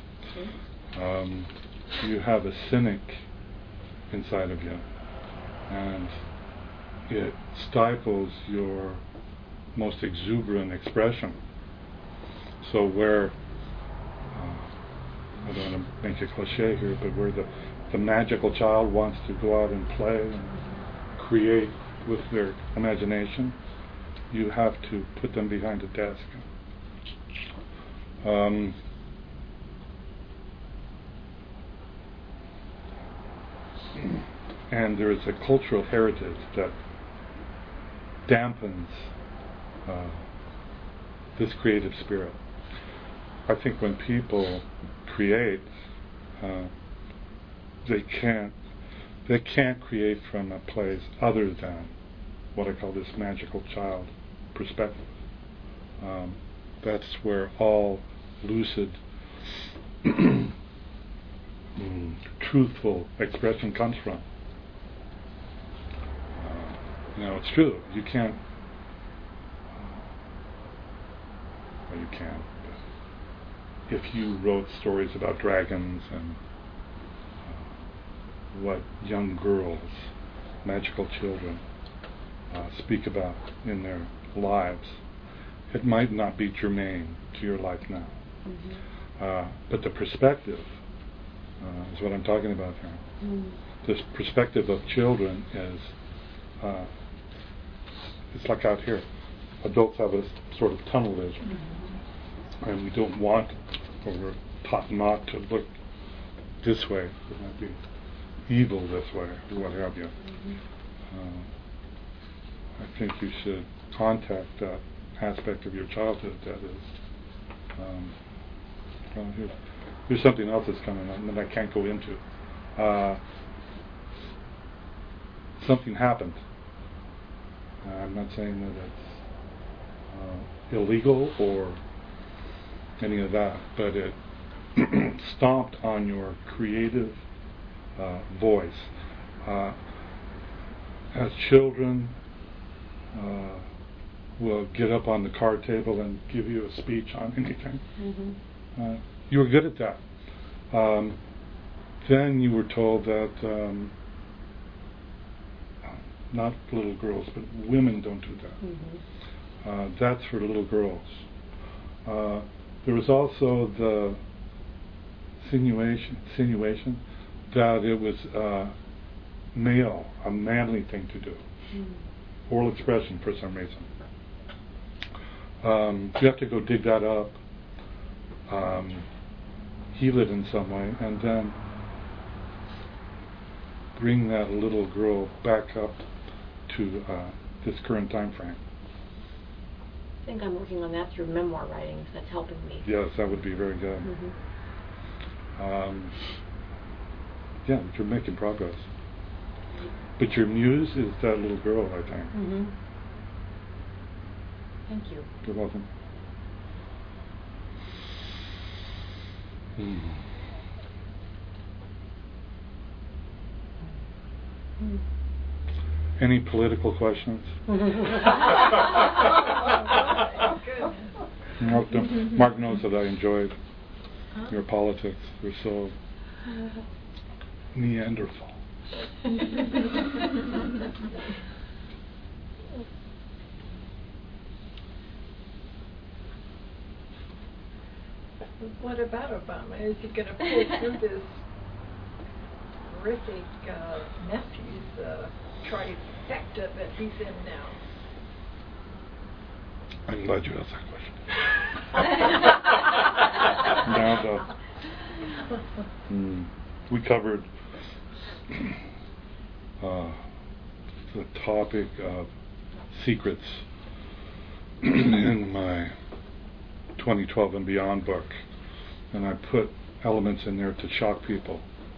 Speaker 2: You have a cynic inside of you, and it stifles your most exuberant expression. So where, I don't want to make a cliche here, but where the magical child wants to go out and play and create with their imagination, you have to put them behind a desk. And there is a cultural heritage that dampens this creative spirit. I think when people create, they can't create from a place other than what I call this magical child perspective. That's where all lucid, truthful expression comes from. It's true. You can't. Well, you can. But if you wrote stories about dragons and what young girls, magical children, speak about in their lives, it might not be germane to your life now. But the perspective is what I'm talking about here. This perspective of children is, it's like out here. Adults have a sort of tunnel vision, and we don't want, or we're taught not to look this way. It might be evil this way, or what have you. I think you should contact that aspect of your childhood that is. Here's something else that's coming up that I can't go into. Something happened. I'm not saying that it's illegal or any of that, but it stomped on your creative voice. As children will get up on the card table and give you a speech on anything. You were good at that. Then you were told that not little girls, but women don't do that. That's for little girls. There was also the insinuation that it was male, a manly thing to do. Oral expression for some reason. You have to go dig that up, heal it in some way, and then bring that little girl back up to this current time frame.
Speaker 7: I think I'm working on that through memoir writing. That's helping me.
Speaker 2: Yes, that would be very good. Yeah, you're making progress. But your muse is that little girl, I think.
Speaker 7: Thank you.
Speaker 2: You're welcome. Any political questions? Mark knows that I enjoyed your politics. They're so Neanderthal.
Speaker 8: What about Obama? Is he going to pull through this horrific mess he's trifecta that he's in now?
Speaker 2: I'm glad you asked that question. We covered the topic of secrets in my 2012 and Beyond book, and I put elements in there to shock people,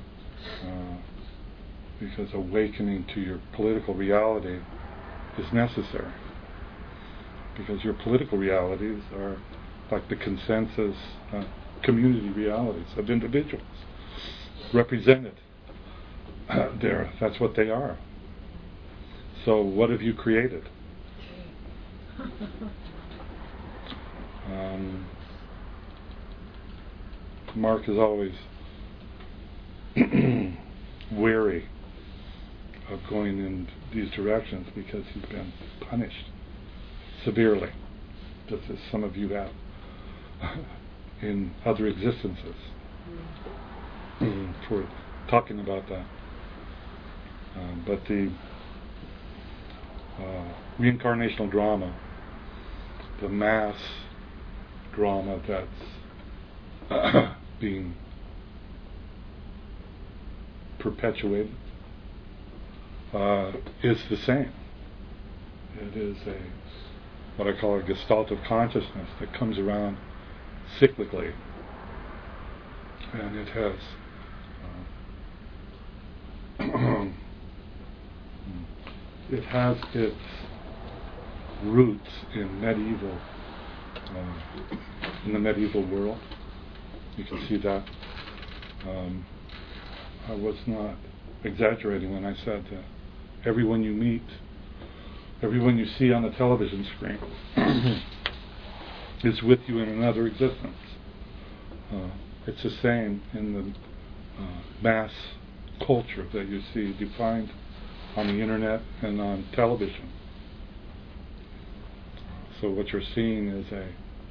Speaker 2: because awakening to your political reality is necessary, because your political realities are like the consensus community realities of individuals represented there. That's what they are. So what have you created? Mark is always wary of going in these directions because he's been punished severely, just as some of you have in other existences, for talking about that. But the reincarnational drama, the mass drama that's being perpetuated, is the same. It is what I call a gestalt of consciousness that comes around cyclically, and it has its roots in the medieval world. You can see that. I was not exaggerating when I said that everyone you meet, everyone you see on the television screen is with you in another existence. It's the same in the mass culture that you see defined on the internet and on television. So what you're seeing is a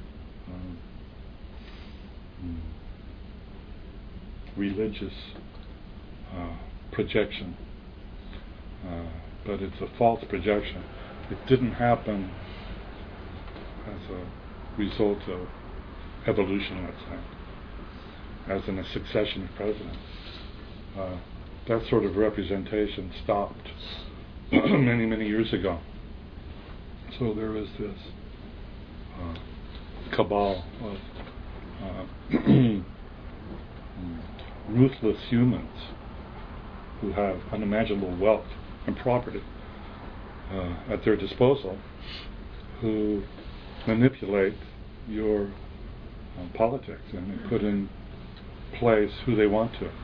Speaker 2: religious projection, but it's a false projection. It didn't happen as a result of evolution, let's say, as in a succession of presidents. That sort of representation stopped many, many years ago. So there is this cabal of ruthless humans who have unimaginable wealth and property at their disposal, who manipulate your politics and they put in place who they want to.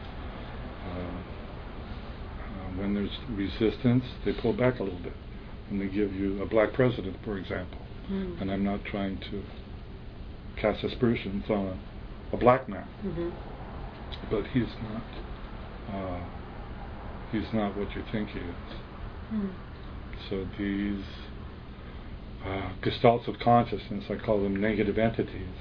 Speaker 2: When there's resistance, they pull back a little bit and they give you a black president, for example. And I'm not trying to cast aspersions on a black man, but he's not what you think he is. So these gestalts of consciousness, I call them negative entities,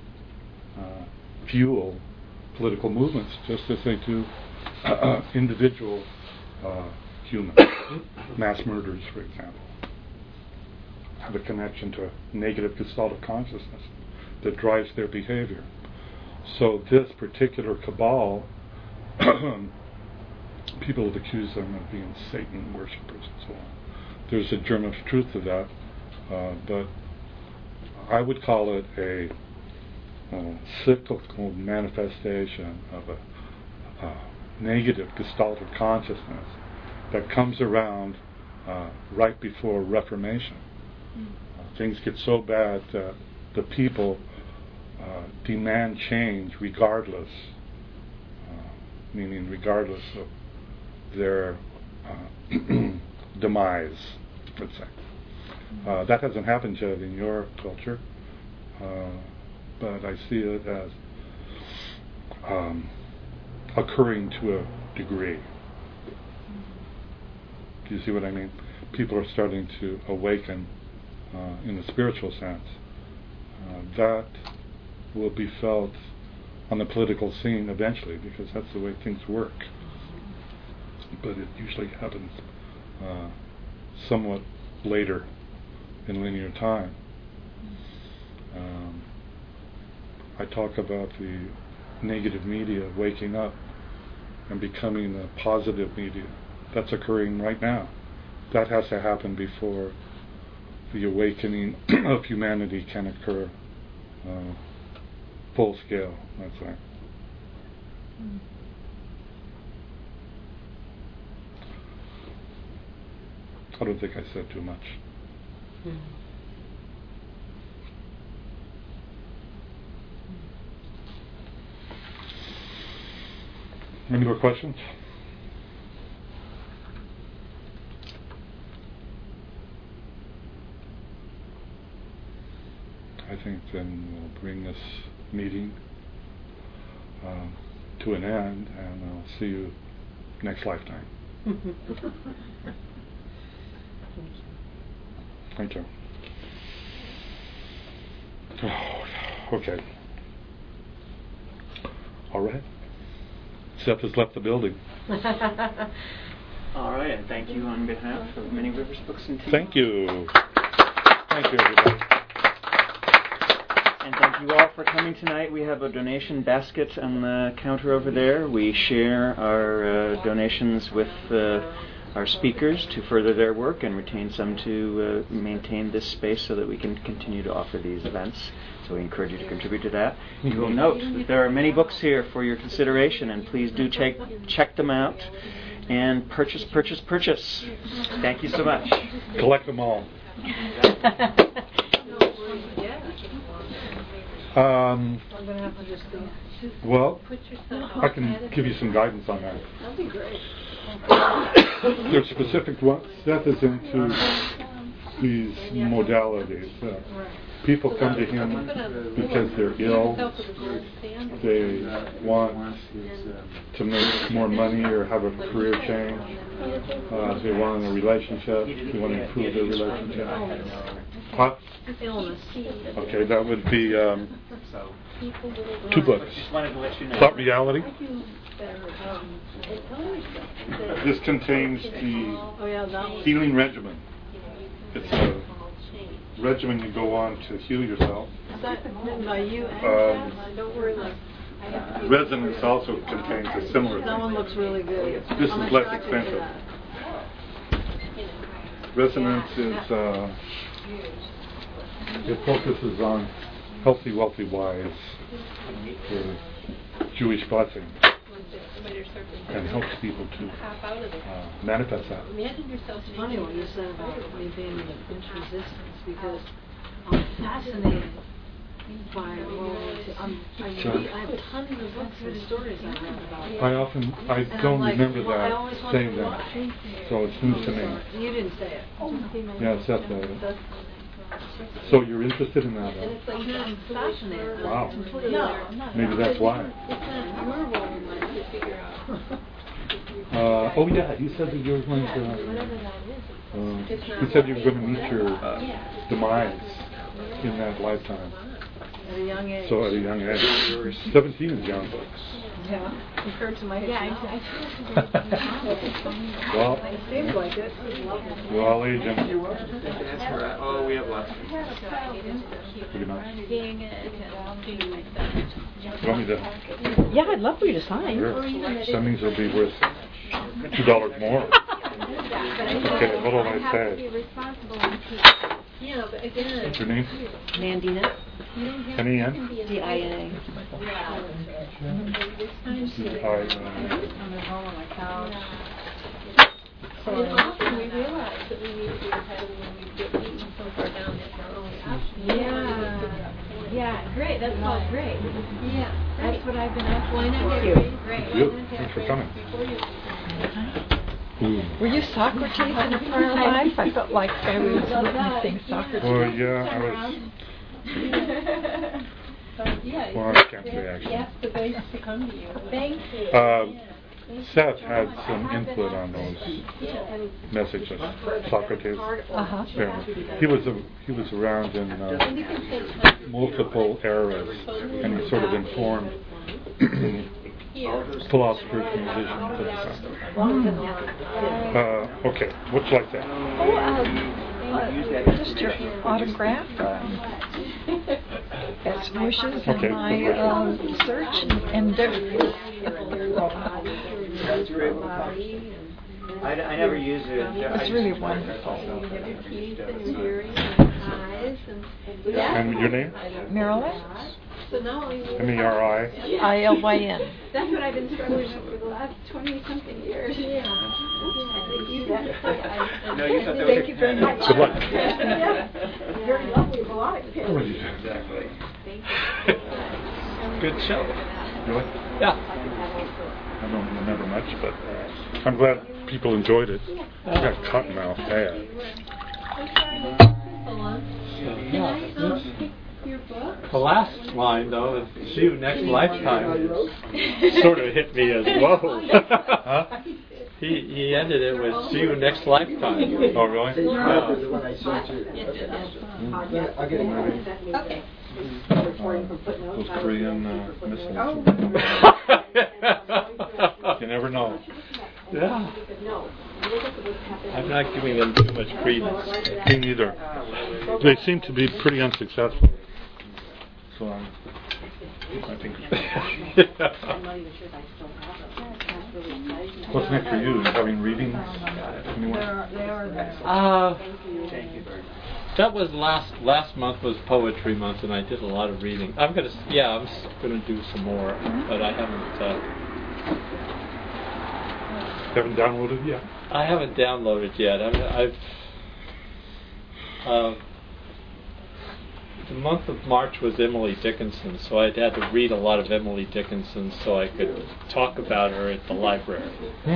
Speaker 2: fuel political movements just as they do individual humans. Mass murders, for example, have a connection to a negative gestalt of consciousness that drives their behavior. So this particular cabal, people have accused them of being Satan worshippers and so on. There's a germ of truth to that, but I would call it a cyclical manifestation of a negative gestalt of consciousness that comes around right before Reformation. Things get so bad that the people demand change regardless, meaning regardless of their demise, let's say. That hasn't happened yet in your culture. but I see it as occurring to a degree. Do you see what I mean? People are starting to awaken in the spiritual sense. That will be felt on the political scene eventually, because that's the way things work. But it usually happens somewhat later in linear time. I talk about the negative media waking up and becoming the positive media. That's occurring right now. That has to happen before the awakening of humanity can occur full scale, let's say. I don't think I said too much. Any more questions? I think then we'll bring this meeting to an end, and I'll see you next lifetime. Thank you. Oh, okay. All right. Seth has left the building.
Speaker 1: All right, and thank you on behalf of Many Rivers Books and Tea.
Speaker 2: Thank you. Thank you, everybody.
Speaker 1: And thank you all for coming tonight. We have a donation basket on the counter over there. We share our donations with our speakers to further their work and retain some to maintain this space so that we can continue to offer these events. So we encourage you to contribute to that. You will note that there are many books here for your consideration, and please do check them out and purchase. Thank you so much.
Speaker 2: Collect them all. Well, I can give you some guidance on that.
Speaker 4: That'd be great.
Speaker 2: There's specific ones. Seth is into these modalities. People come to him because they're ill. They want to make more money or have a career change. They want a relationship. They want to improve their relationship. Huh?
Speaker 6: Illness.
Speaker 2: Okay, that would be 2 books. Thought Reality. This contains the healing regimen. It's a regimen you go on to heal yourself.
Speaker 6: Is that by you? Don't worry.
Speaker 2: Resonance also contains a similar
Speaker 6: That one
Speaker 2: thing.
Speaker 6: looks really good.
Speaker 2: This is less expensive. Resonance is it focuses on healthy, wealthy, wise, the Jewish blessing, and helps people to manifest that.
Speaker 6: It's funny what you said about me being in resistance, because I'm fascinated by I have tons of books and stories I read about it.
Speaker 2: I don't remember that, saying that, so it's news to me.
Speaker 6: You didn't say it.
Speaker 2: Yeah, Seth said it. So you're interested in that?
Speaker 6: I'm fascinated.
Speaker 2: Wow. Maybe that's why. Oh yeah, you said that you were going to. You said you were going to meet your demise in that lifetime.
Speaker 6: At a young age.
Speaker 2: So at a young age. 17 is young.
Speaker 6: Yeah, compared to my age.
Speaker 2: Well,
Speaker 6: it seems like it.
Speaker 2: we're all aging.
Speaker 1: Oh, we have lots.
Speaker 2: Pretty much.
Speaker 9: Being it
Speaker 2: You want me to?
Speaker 7: Yeah, I'd love for you to sign.
Speaker 2: Sure. Signings will be worth $2 more. Okay, what do I say?
Speaker 4: Yeah, but again,
Speaker 2: What's your name?
Speaker 7: Nandina.
Speaker 2: N-E-N?
Speaker 7: D-I-N-A.
Speaker 4: so often we realize that we need to be ahead when we get beaten so far down that we're only options.
Speaker 9: Yeah, great. That sounds great.
Speaker 4: Yeah,
Speaker 9: That's what I've been asking.
Speaker 4: Why not
Speaker 9: for.
Speaker 4: get ready?
Speaker 9: Great.
Speaker 2: Thank you. Thanks for coming.
Speaker 8: Were you Socrates in a prior life? I felt like I was witnessing Socrates.
Speaker 2: Well, yeah, I was
Speaker 9: Yeah,
Speaker 2: Well, I can't say actually.
Speaker 9: Yes, the base to come to you.
Speaker 3: Thank you.
Speaker 2: Seth had some input on those messages. Socrates. Yeah. He was around in multiple eras, and he sort of informed philosophers, musicians, etc. Okay, what's like that?
Speaker 10: Just your autograph. Best wishes
Speaker 2: Okay.
Speaker 10: in my search and endeavor.
Speaker 1: I never use it.
Speaker 10: It's really wonderful.
Speaker 2: And your name?
Speaker 10: Marilyn?
Speaker 2: M-E-R-I?
Speaker 10: I-L-Y-N.
Speaker 3: That's what I've been struggling with for the last 20-something years. Yeah.
Speaker 10: Thank you very much.
Speaker 2: Good luck.
Speaker 3: Very lovely, melodic pitch.
Speaker 1: Exactly.
Speaker 11: Good show.
Speaker 2: Really?
Speaker 11: Yeah.
Speaker 2: I don't remember much, but I'm glad people enjoyed it. I got cotton mouth bad.
Speaker 11: The last line, though, is "See you next lifetime," sort of hit me as whoa.
Speaker 2: Huh?
Speaker 11: He ended it with "See you next lifetime."
Speaker 2: Oh, really?
Speaker 5: I'll get it.
Speaker 3: Okay.
Speaker 2: Those Korean missiles. You never know.
Speaker 11: Yeah. I'm not giving them too much credence.
Speaker 2: Me neither. They seem to be pretty unsuccessful. So I think. What's next for you? Having readings? Anyone?
Speaker 11: That was last month was poetry month, and I did a lot of reading. I'm gonna do some more, but I
Speaker 2: Haven't downloaded yet?
Speaker 11: I haven't downloaded yet. The month of March was Emily Dickinson, so I'd had to read a lot of Emily Dickinson so I could talk about her at the library.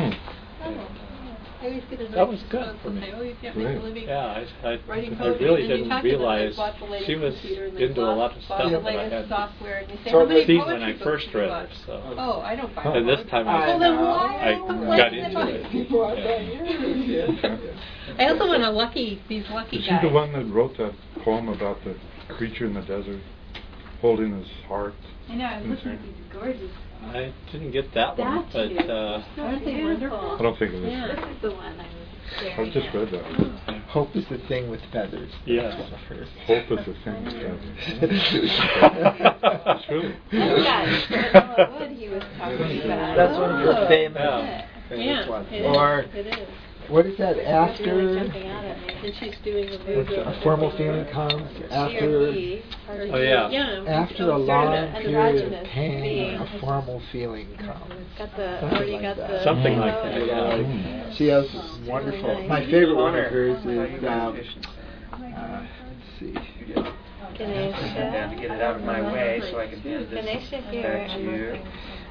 Speaker 11: That was good for me. Yeah, I really didn't realize she was into a lot of stuff that I had seen when I first read it. So.
Speaker 4: Oh, I don't find
Speaker 11: and this time I got into it.
Speaker 4: I also want these lucky
Speaker 2: Is she
Speaker 4: guys.
Speaker 2: the one that wrote that poem about the creature in the desert holding his heart?
Speaker 9: I know, I was looking at these gorgeous.
Speaker 11: I didn't get that one, but
Speaker 3: Aren't they wonderful?
Speaker 2: I don't think it is.
Speaker 3: Yeah, this is the one I was
Speaker 2: I just read that.
Speaker 5: Hope is the thing with feathers.
Speaker 11: Yes.
Speaker 2: Hope is the thing with feathers. It's true.
Speaker 3: That's Wood he was talking about.
Speaker 5: That's one of her famous ones. Or what is that after?
Speaker 4: And she's doing
Speaker 5: A formal feeling comes after.
Speaker 11: Oh yeah.
Speaker 5: After a long period of pain, a formal feeling comes.
Speaker 11: Something like that. Yeah.
Speaker 5: She has this wonderful. My favorite one of hers is. Let's see.
Speaker 1: Down to get it out of my way so I can hand this back to you.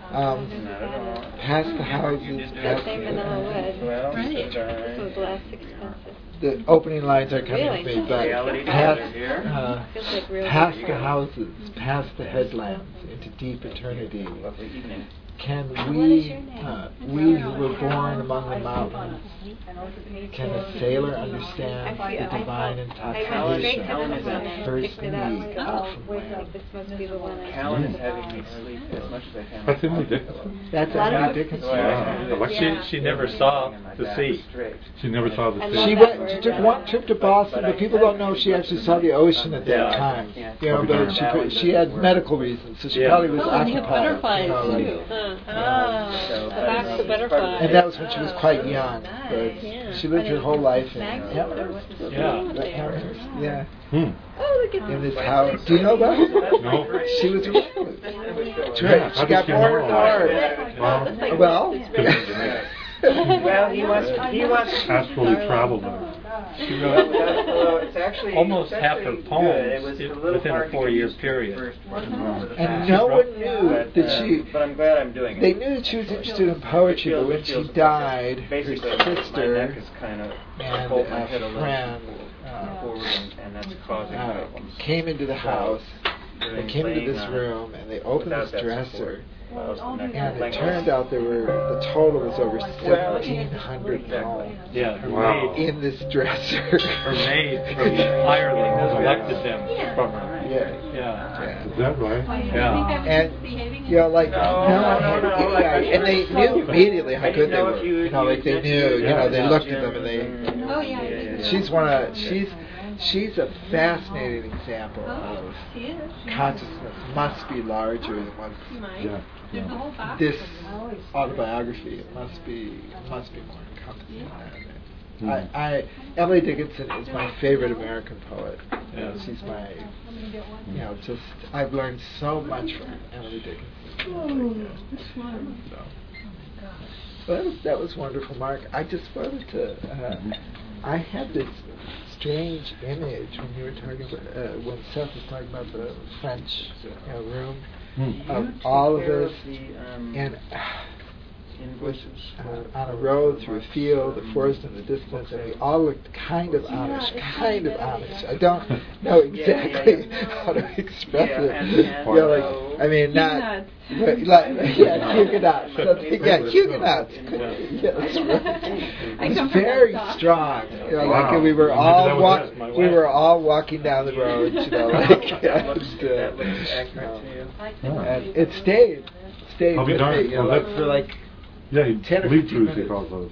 Speaker 5: Past the houses, past
Speaker 1: Well,
Speaker 3: Right. This was less expensive.
Speaker 5: the opening lines are coming to me, but past the houses, past the headlands, into deep eternity. Can we who were born among the mountains, can a sailor understand the divine intoxication of that first need out from land?
Speaker 1: Callan is having me sleep as much as I can.
Speaker 2: That's Emily Dickinson.
Speaker 5: That's Emily Dickinson.
Speaker 2: Wow.
Speaker 11: She never saw the sea.
Speaker 2: She never saw the sea.
Speaker 5: She took one trip to Boston, but people don't know she actually saw the ocean at that time. You know, but she had medical reasons, so she probably was occupied.
Speaker 4: Back to butterflies.
Speaker 5: And that was when she was quite young. But she lived her whole life in Amherst. Yeah. In this house. Do you know about it?
Speaker 2: No.
Speaker 5: She was
Speaker 2: Yeah,
Speaker 5: she got more and more. Well.
Speaker 1: Well, he wants
Speaker 2: astrally traveled.
Speaker 1: She wrote, it's actually
Speaker 11: almost half her poems
Speaker 1: within
Speaker 11: a 4-year period.
Speaker 5: And no one knew that she.
Speaker 1: But I'm glad I'm doing it.
Speaker 5: They knew that she was interested in poetry, but when she died, her sister and a friend
Speaker 1: and that's causing problems.
Speaker 5: came into the house They came into this room and they opened this dresser. And it turned out the total was over 1,700 pounds.
Speaker 11: Yeah, her maid
Speaker 5: in this dresser.
Speaker 11: Her maid from Ireland collected them from her.
Speaker 5: Yeah.
Speaker 2: Is that right?
Speaker 11: Yeah.
Speaker 5: And like and they knew immediately how good they were. Like they knew. They looked at them and they. She's a fascinating example of consciousness must be larger than what's this autobiography. It must be more encompassing than that. Emily Dickinson is my favorite American poet. She's my, I've learned so much from Emily Dickinson. Well, that was wonderful, Mark. I just wanted to. I had this strange image when you were talking about when Seth was talking about the French room of all of us and on a road through a field, a forest in the distance, and we all looked kind of Amish. I don't know exactly how to express it. Not. Huguenots. Huguenots. Yes, right. It's very strong. We were all walking down the road. And it stayed with me. For like.
Speaker 2: Yeah,
Speaker 5: 10 or 15 minutes.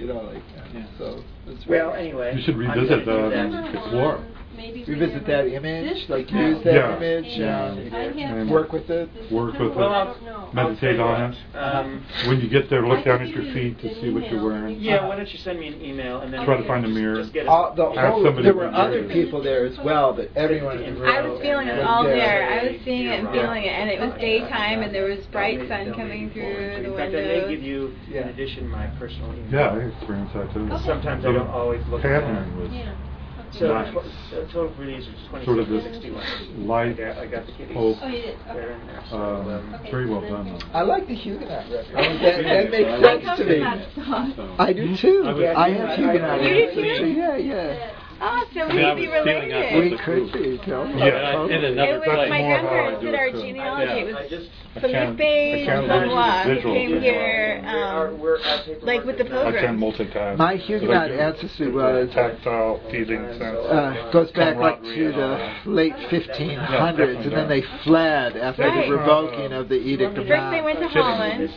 Speaker 2: So
Speaker 1: well, anyway,
Speaker 2: you should revisit Explore.
Speaker 5: Revisit that image, use that image, and work with it.
Speaker 2: Meditate on it. When you get there, look down at your feet to see what you're wearing.
Speaker 1: Yeah, why don't you send me an email and then
Speaker 2: try to find a mirror.
Speaker 5: There were other people there as well, but everyone in the room.
Speaker 12: I was feeling it all there. I was seeing it and feeling it, and it was daytime, and there was bright sun coming through the windows.
Speaker 1: I may give you, in addition, my personal email.
Speaker 2: Yeah, I experienced that too.
Speaker 1: Sometimes I don't always look at that. So total release is
Speaker 2: sort of
Speaker 1: 2061.
Speaker 2: Light,
Speaker 1: I got the kitties.
Speaker 2: Hope.
Speaker 1: They're in there.
Speaker 2: Very well done.
Speaker 5: I like the Huguenot reference. That makes sense to me. I do too. I have Huguenot.
Speaker 12: You do too?
Speaker 5: Yeah.
Speaker 12: Oh, so we could be related.
Speaker 5: We could be.
Speaker 12: My grandparents did our genealogy. It was Felipe Benoit, who came here, with the pilgrims.
Speaker 2: I can't multitask.
Speaker 5: My Huguenot ancestry was
Speaker 2: tactile feeling sense.
Speaker 5: Goes back to the late 1500s, and then they fled after the revoking of the Edict of Nantes.
Speaker 12: First they went to Holland.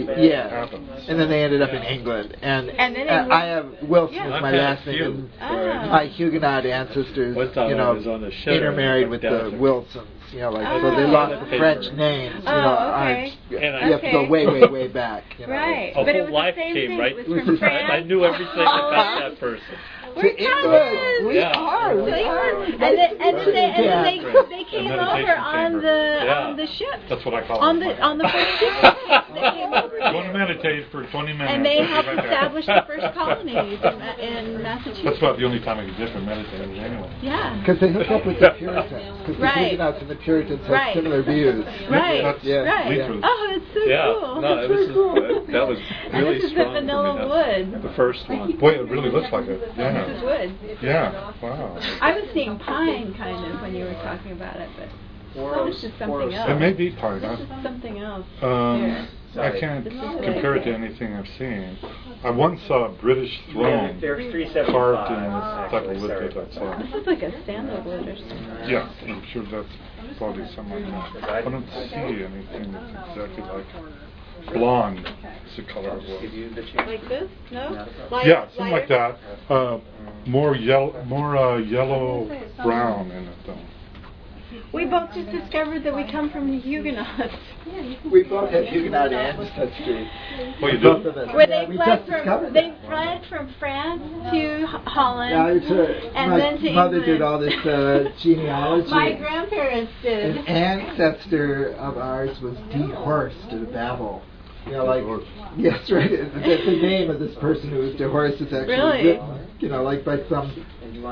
Speaker 5: And then they ended up in England. And then I have Wilson is my last name. My Huguenot ancestors, intermarried with the Wilsons. So they lost the French names. You have to go way back.
Speaker 12: Right,
Speaker 11: but it was
Speaker 12: the same
Speaker 11: came
Speaker 12: thing.
Speaker 11: right
Speaker 12: It was from France.
Speaker 11: I knew everything about that person.
Speaker 12: We're England.
Speaker 5: We are.
Speaker 12: And then they came over on the ship.
Speaker 2: That's what I call
Speaker 12: on the first ship. They came over.
Speaker 2: Going to meditate for 20 minutes.
Speaker 12: And they helped establish the first colonies in Massachusetts.
Speaker 2: That's about the only time I could get for meditating anyway.
Speaker 12: Yeah.
Speaker 5: Because they hooked up with the Puritans. Because the Huguenots and the Puritans had similar views.
Speaker 12: Right.
Speaker 2: Right.
Speaker 12: Oh, it's so cool.
Speaker 11: No, that was really
Speaker 12: this is
Speaker 11: strong.
Speaker 12: the vanilla wood.
Speaker 11: The first one.
Speaker 2: Boy, it really looks like it. Yeah.
Speaker 12: This is wood.
Speaker 2: Yeah. Wow.
Speaker 12: I was seeing pine kind of when you were talking about it, but this is something else.
Speaker 2: It may be pine.
Speaker 12: This is something else.
Speaker 2: I can't compare it to anything I've seen. I once saw a British throne carved in this type of wood that I saw.
Speaker 12: This is like a sandalwood or something.
Speaker 2: Yeah, I'm sure that's probably something like that. I don't see anything that's exactly like blonde is the color of wood.
Speaker 12: Like this? No?
Speaker 2: Yeah, something like that. More yellow brown in it though.
Speaker 12: We both just discovered that we come from the Huguenots.
Speaker 5: We both have Huguenot ancestry.
Speaker 2: Oh, you do?
Speaker 12: Where they fled from France to Holland, and then to
Speaker 5: mother
Speaker 12: England.
Speaker 5: did all this genealogy.
Speaker 12: My grandparents did.
Speaker 5: An ancestor of ours was dehorst at Babel. Yes, right. The name of this person who was dehorst is actually written, by some.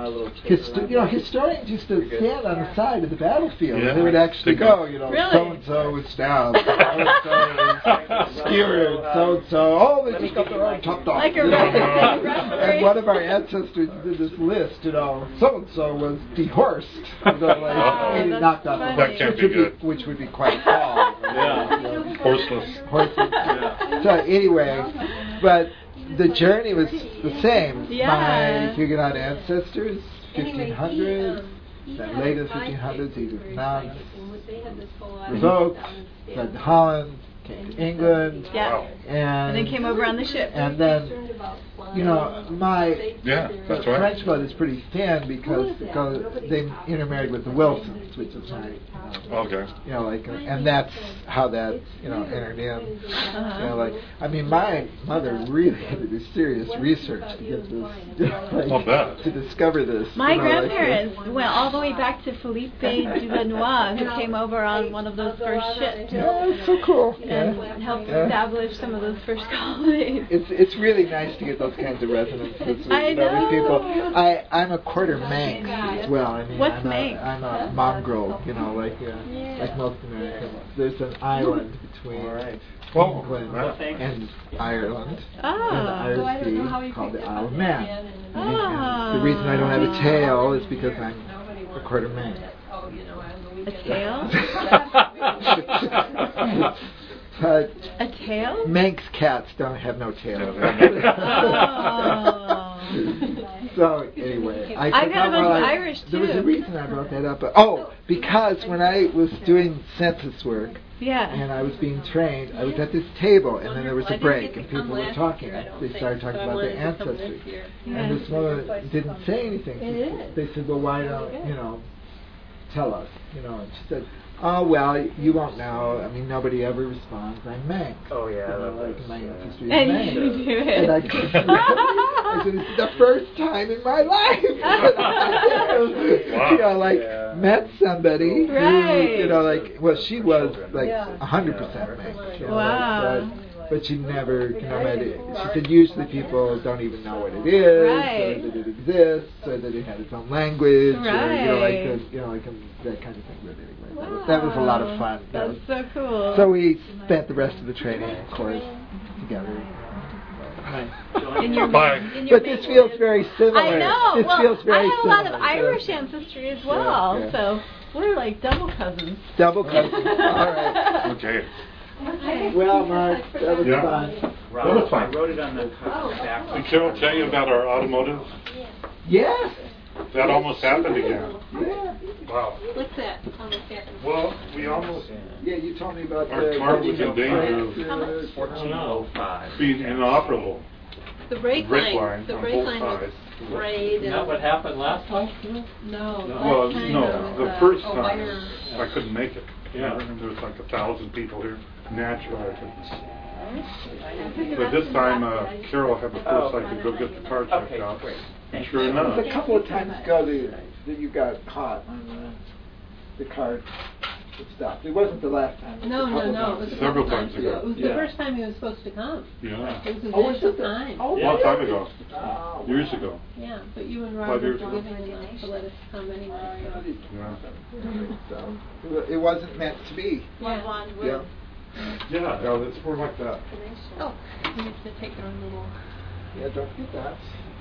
Speaker 5: Historians used to stand on the side of the battlefield. Yeah. They would actually go, so and so was stabbed. So experienced so-and-so. Oh, they just got their own top dog.
Speaker 12: Like a
Speaker 5: and one of our ancestors did this list, so-and-so was dehorsed. He knocked off
Speaker 2: that can't be good.
Speaker 5: Which would be quite tall.
Speaker 2: Yeah. Horseless.
Speaker 5: Yeah. So anyway, but the journey was the same. My Huguenot ancestors, 1500s, then later 1500s, either nuns, revoked, fled to Holland, came to England, and
Speaker 12: then came over on the ship.
Speaker 5: And then, my
Speaker 2: that's
Speaker 5: French blood is pretty thin because they intermarried with the Wilsons, which is
Speaker 2: okay.
Speaker 5: And that's how that entered in. My mother really had to do serious research to get this, to discover this.
Speaker 12: My grandparents went all the way back to Philippe Duvernois, who came over on one of those first ships.
Speaker 5: Yeah, it's so cool.
Speaker 12: And helped establish some of those first colonies.
Speaker 5: It's really nice to get those kinds of resonances with people. I'm a quarter Manx as well.
Speaker 12: What's Manx?
Speaker 5: I'm a mongrel, like most Americans. There's an island between England and Ireland and the Irish Sea called the Isle of Man. And the reason I don't have a tail is because I'm a quarter Manx.
Speaker 12: A tail?
Speaker 5: But
Speaker 12: a tail?
Speaker 5: Manx cats don't have no tails. So anyway,
Speaker 12: I got a bunch of Irish too.
Speaker 5: There was a reason I brought that up. Because when I was doing census work, and I was being trained, I was at this table, and then there was a break, and people were talking. They started talking about their ancestry, and this woman didn't say anything. They said, "Well, why don't tell us?" And she said, "Oh, well, you won't know. Nobody ever responds. I'm Manx."
Speaker 1: Oh, yeah.
Speaker 5: My ancestry is
Speaker 12: and
Speaker 5: Manx.
Speaker 12: You do it.
Speaker 5: And I said, "This is the first time in my life." Met somebody who, she was 100% Manx.
Speaker 12: Wow.
Speaker 5: But she never met it. She said usually people don't even know what it is, or that it exists, or that it had its own language, or that kind of thing. But anyway, that was a lot of fun.
Speaker 12: That's so cool.
Speaker 5: So we spent the rest of the training course together. But this feels very similar.
Speaker 12: I know.
Speaker 5: This feels very
Speaker 12: I have
Speaker 5: similar.
Speaker 12: a lot of Irish ancestry as well, so we're like double cousins.
Speaker 5: Double cousins. All right.
Speaker 2: Okay.
Speaker 5: Well, Mark, that was fun.
Speaker 2: That was fun.
Speaker 1: I wrote it on the back.
Speaker 2: Did Carol tell you about our automotive?
Speaker 5: Yes.
Speaker 2: That almost happened again.
Speaker 5: Yeah.
Speaker 2: Wow.
Speaker 4: What's that? Almost happened.
Speaker 2: Well, we almost...
Speaker 5: Yeah, you told me about
Speaker 2: our car was in danger of
Speaker 1: 1405
Speaker 2: being inoperable.
Speaker 4: The brake line
Speaker 2: on both
Speaker 4: was frayed.
Speaker 11: Is that what happened last time?
Speaker 4: No.
Speaker 2: The first time I couldn't make it. Yeah. And there was 1,000 people here. Naturally, I couldn't. But this time, Carol had the foresight to go get the car checked out. And sure enough.
Speaker 5: It was a couple of times ago that you got caught on the car stopped. It wasn't the last time.
Speaker 4: No. It was
Speaker 2: several times ago.
Speaker 4: It was the first time he was supposed to come.
Speaker 2: Yeah.
Speaker 4: It was his initial time.
Speaker 2: A long time ago. Years ago.
Speaker 4: Yeah, but you and Robert were giving enough to let us come anyway.
Speaker 5: So it wasn't meant to be.
Speaker 4: Yeah.
Speaker 2: Yeah, no, it's more like that.
Speaker 4: Oh, we have to take our little...
Speaker 5: Yeah, don't get that.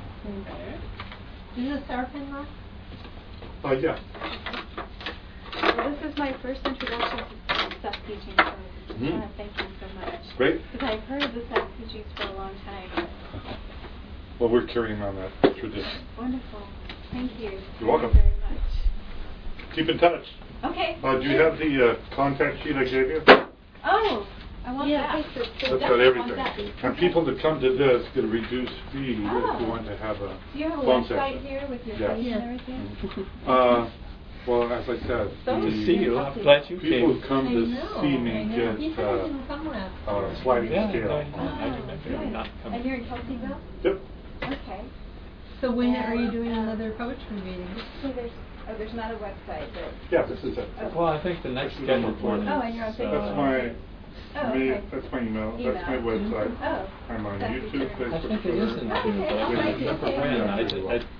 Speaker 4: Is this our pen, Mark?
Speaker 2: Yeah.
Speaker 9: Well, this is my first introduction to Seth teaching, so I just want to thank you so much.
Speaker 2: Great.
Speaker 9: Because I've heard of the Seth teachings for a long time.
Speaker 2: Well, we're carrying on that tradition.
Speaker 9: Wonderful. Thank you.
Speaker 2: You're welcome.
Speaker 9: Thank you very much.
Speaker 2: Keep in touch.
Speaker 9: Okay.
Speaker 2: Do you have the contact sheet I gave you?
Speaker 9: Oh, I want that.
Speaker 2: That's got everything. And people that come to this get a reduced fee if you want to have a
Speaker 9: Do you have a
Speaker 2: phone
Speaker 9: website
Speaker 2: session.
Speaker 9: here with your
Speaker 2: Yes.
Speaker 9: page and everything?
Speaker 2: Well, as I said,
Speaker 11: to see you. I'm glad you
Speaker 2: people
Speaker 11: came.
Speaker 2: who come to see me get sliding scale.
Speaker 11: I remember not coming.
Speaker 9: And you're in Kelseyville?
Speaker 2: Yep.
Speaker 9: Okay.
Speaker 4: So when are you doing another poetry meeting?
Speaker 9: So there's not a website.
Speaker 2: Yeah, this is it.
Speaker 11: Well, I think the next scheduled one is...
Speaker 9: and you're on Facebook.
Speaker 2: That's my email. That's my website.
Speaker 9: Oh.
Speaker 2: I'm on YouTube, Facebook,
Speaker 11: I think it is in there, but I remember when.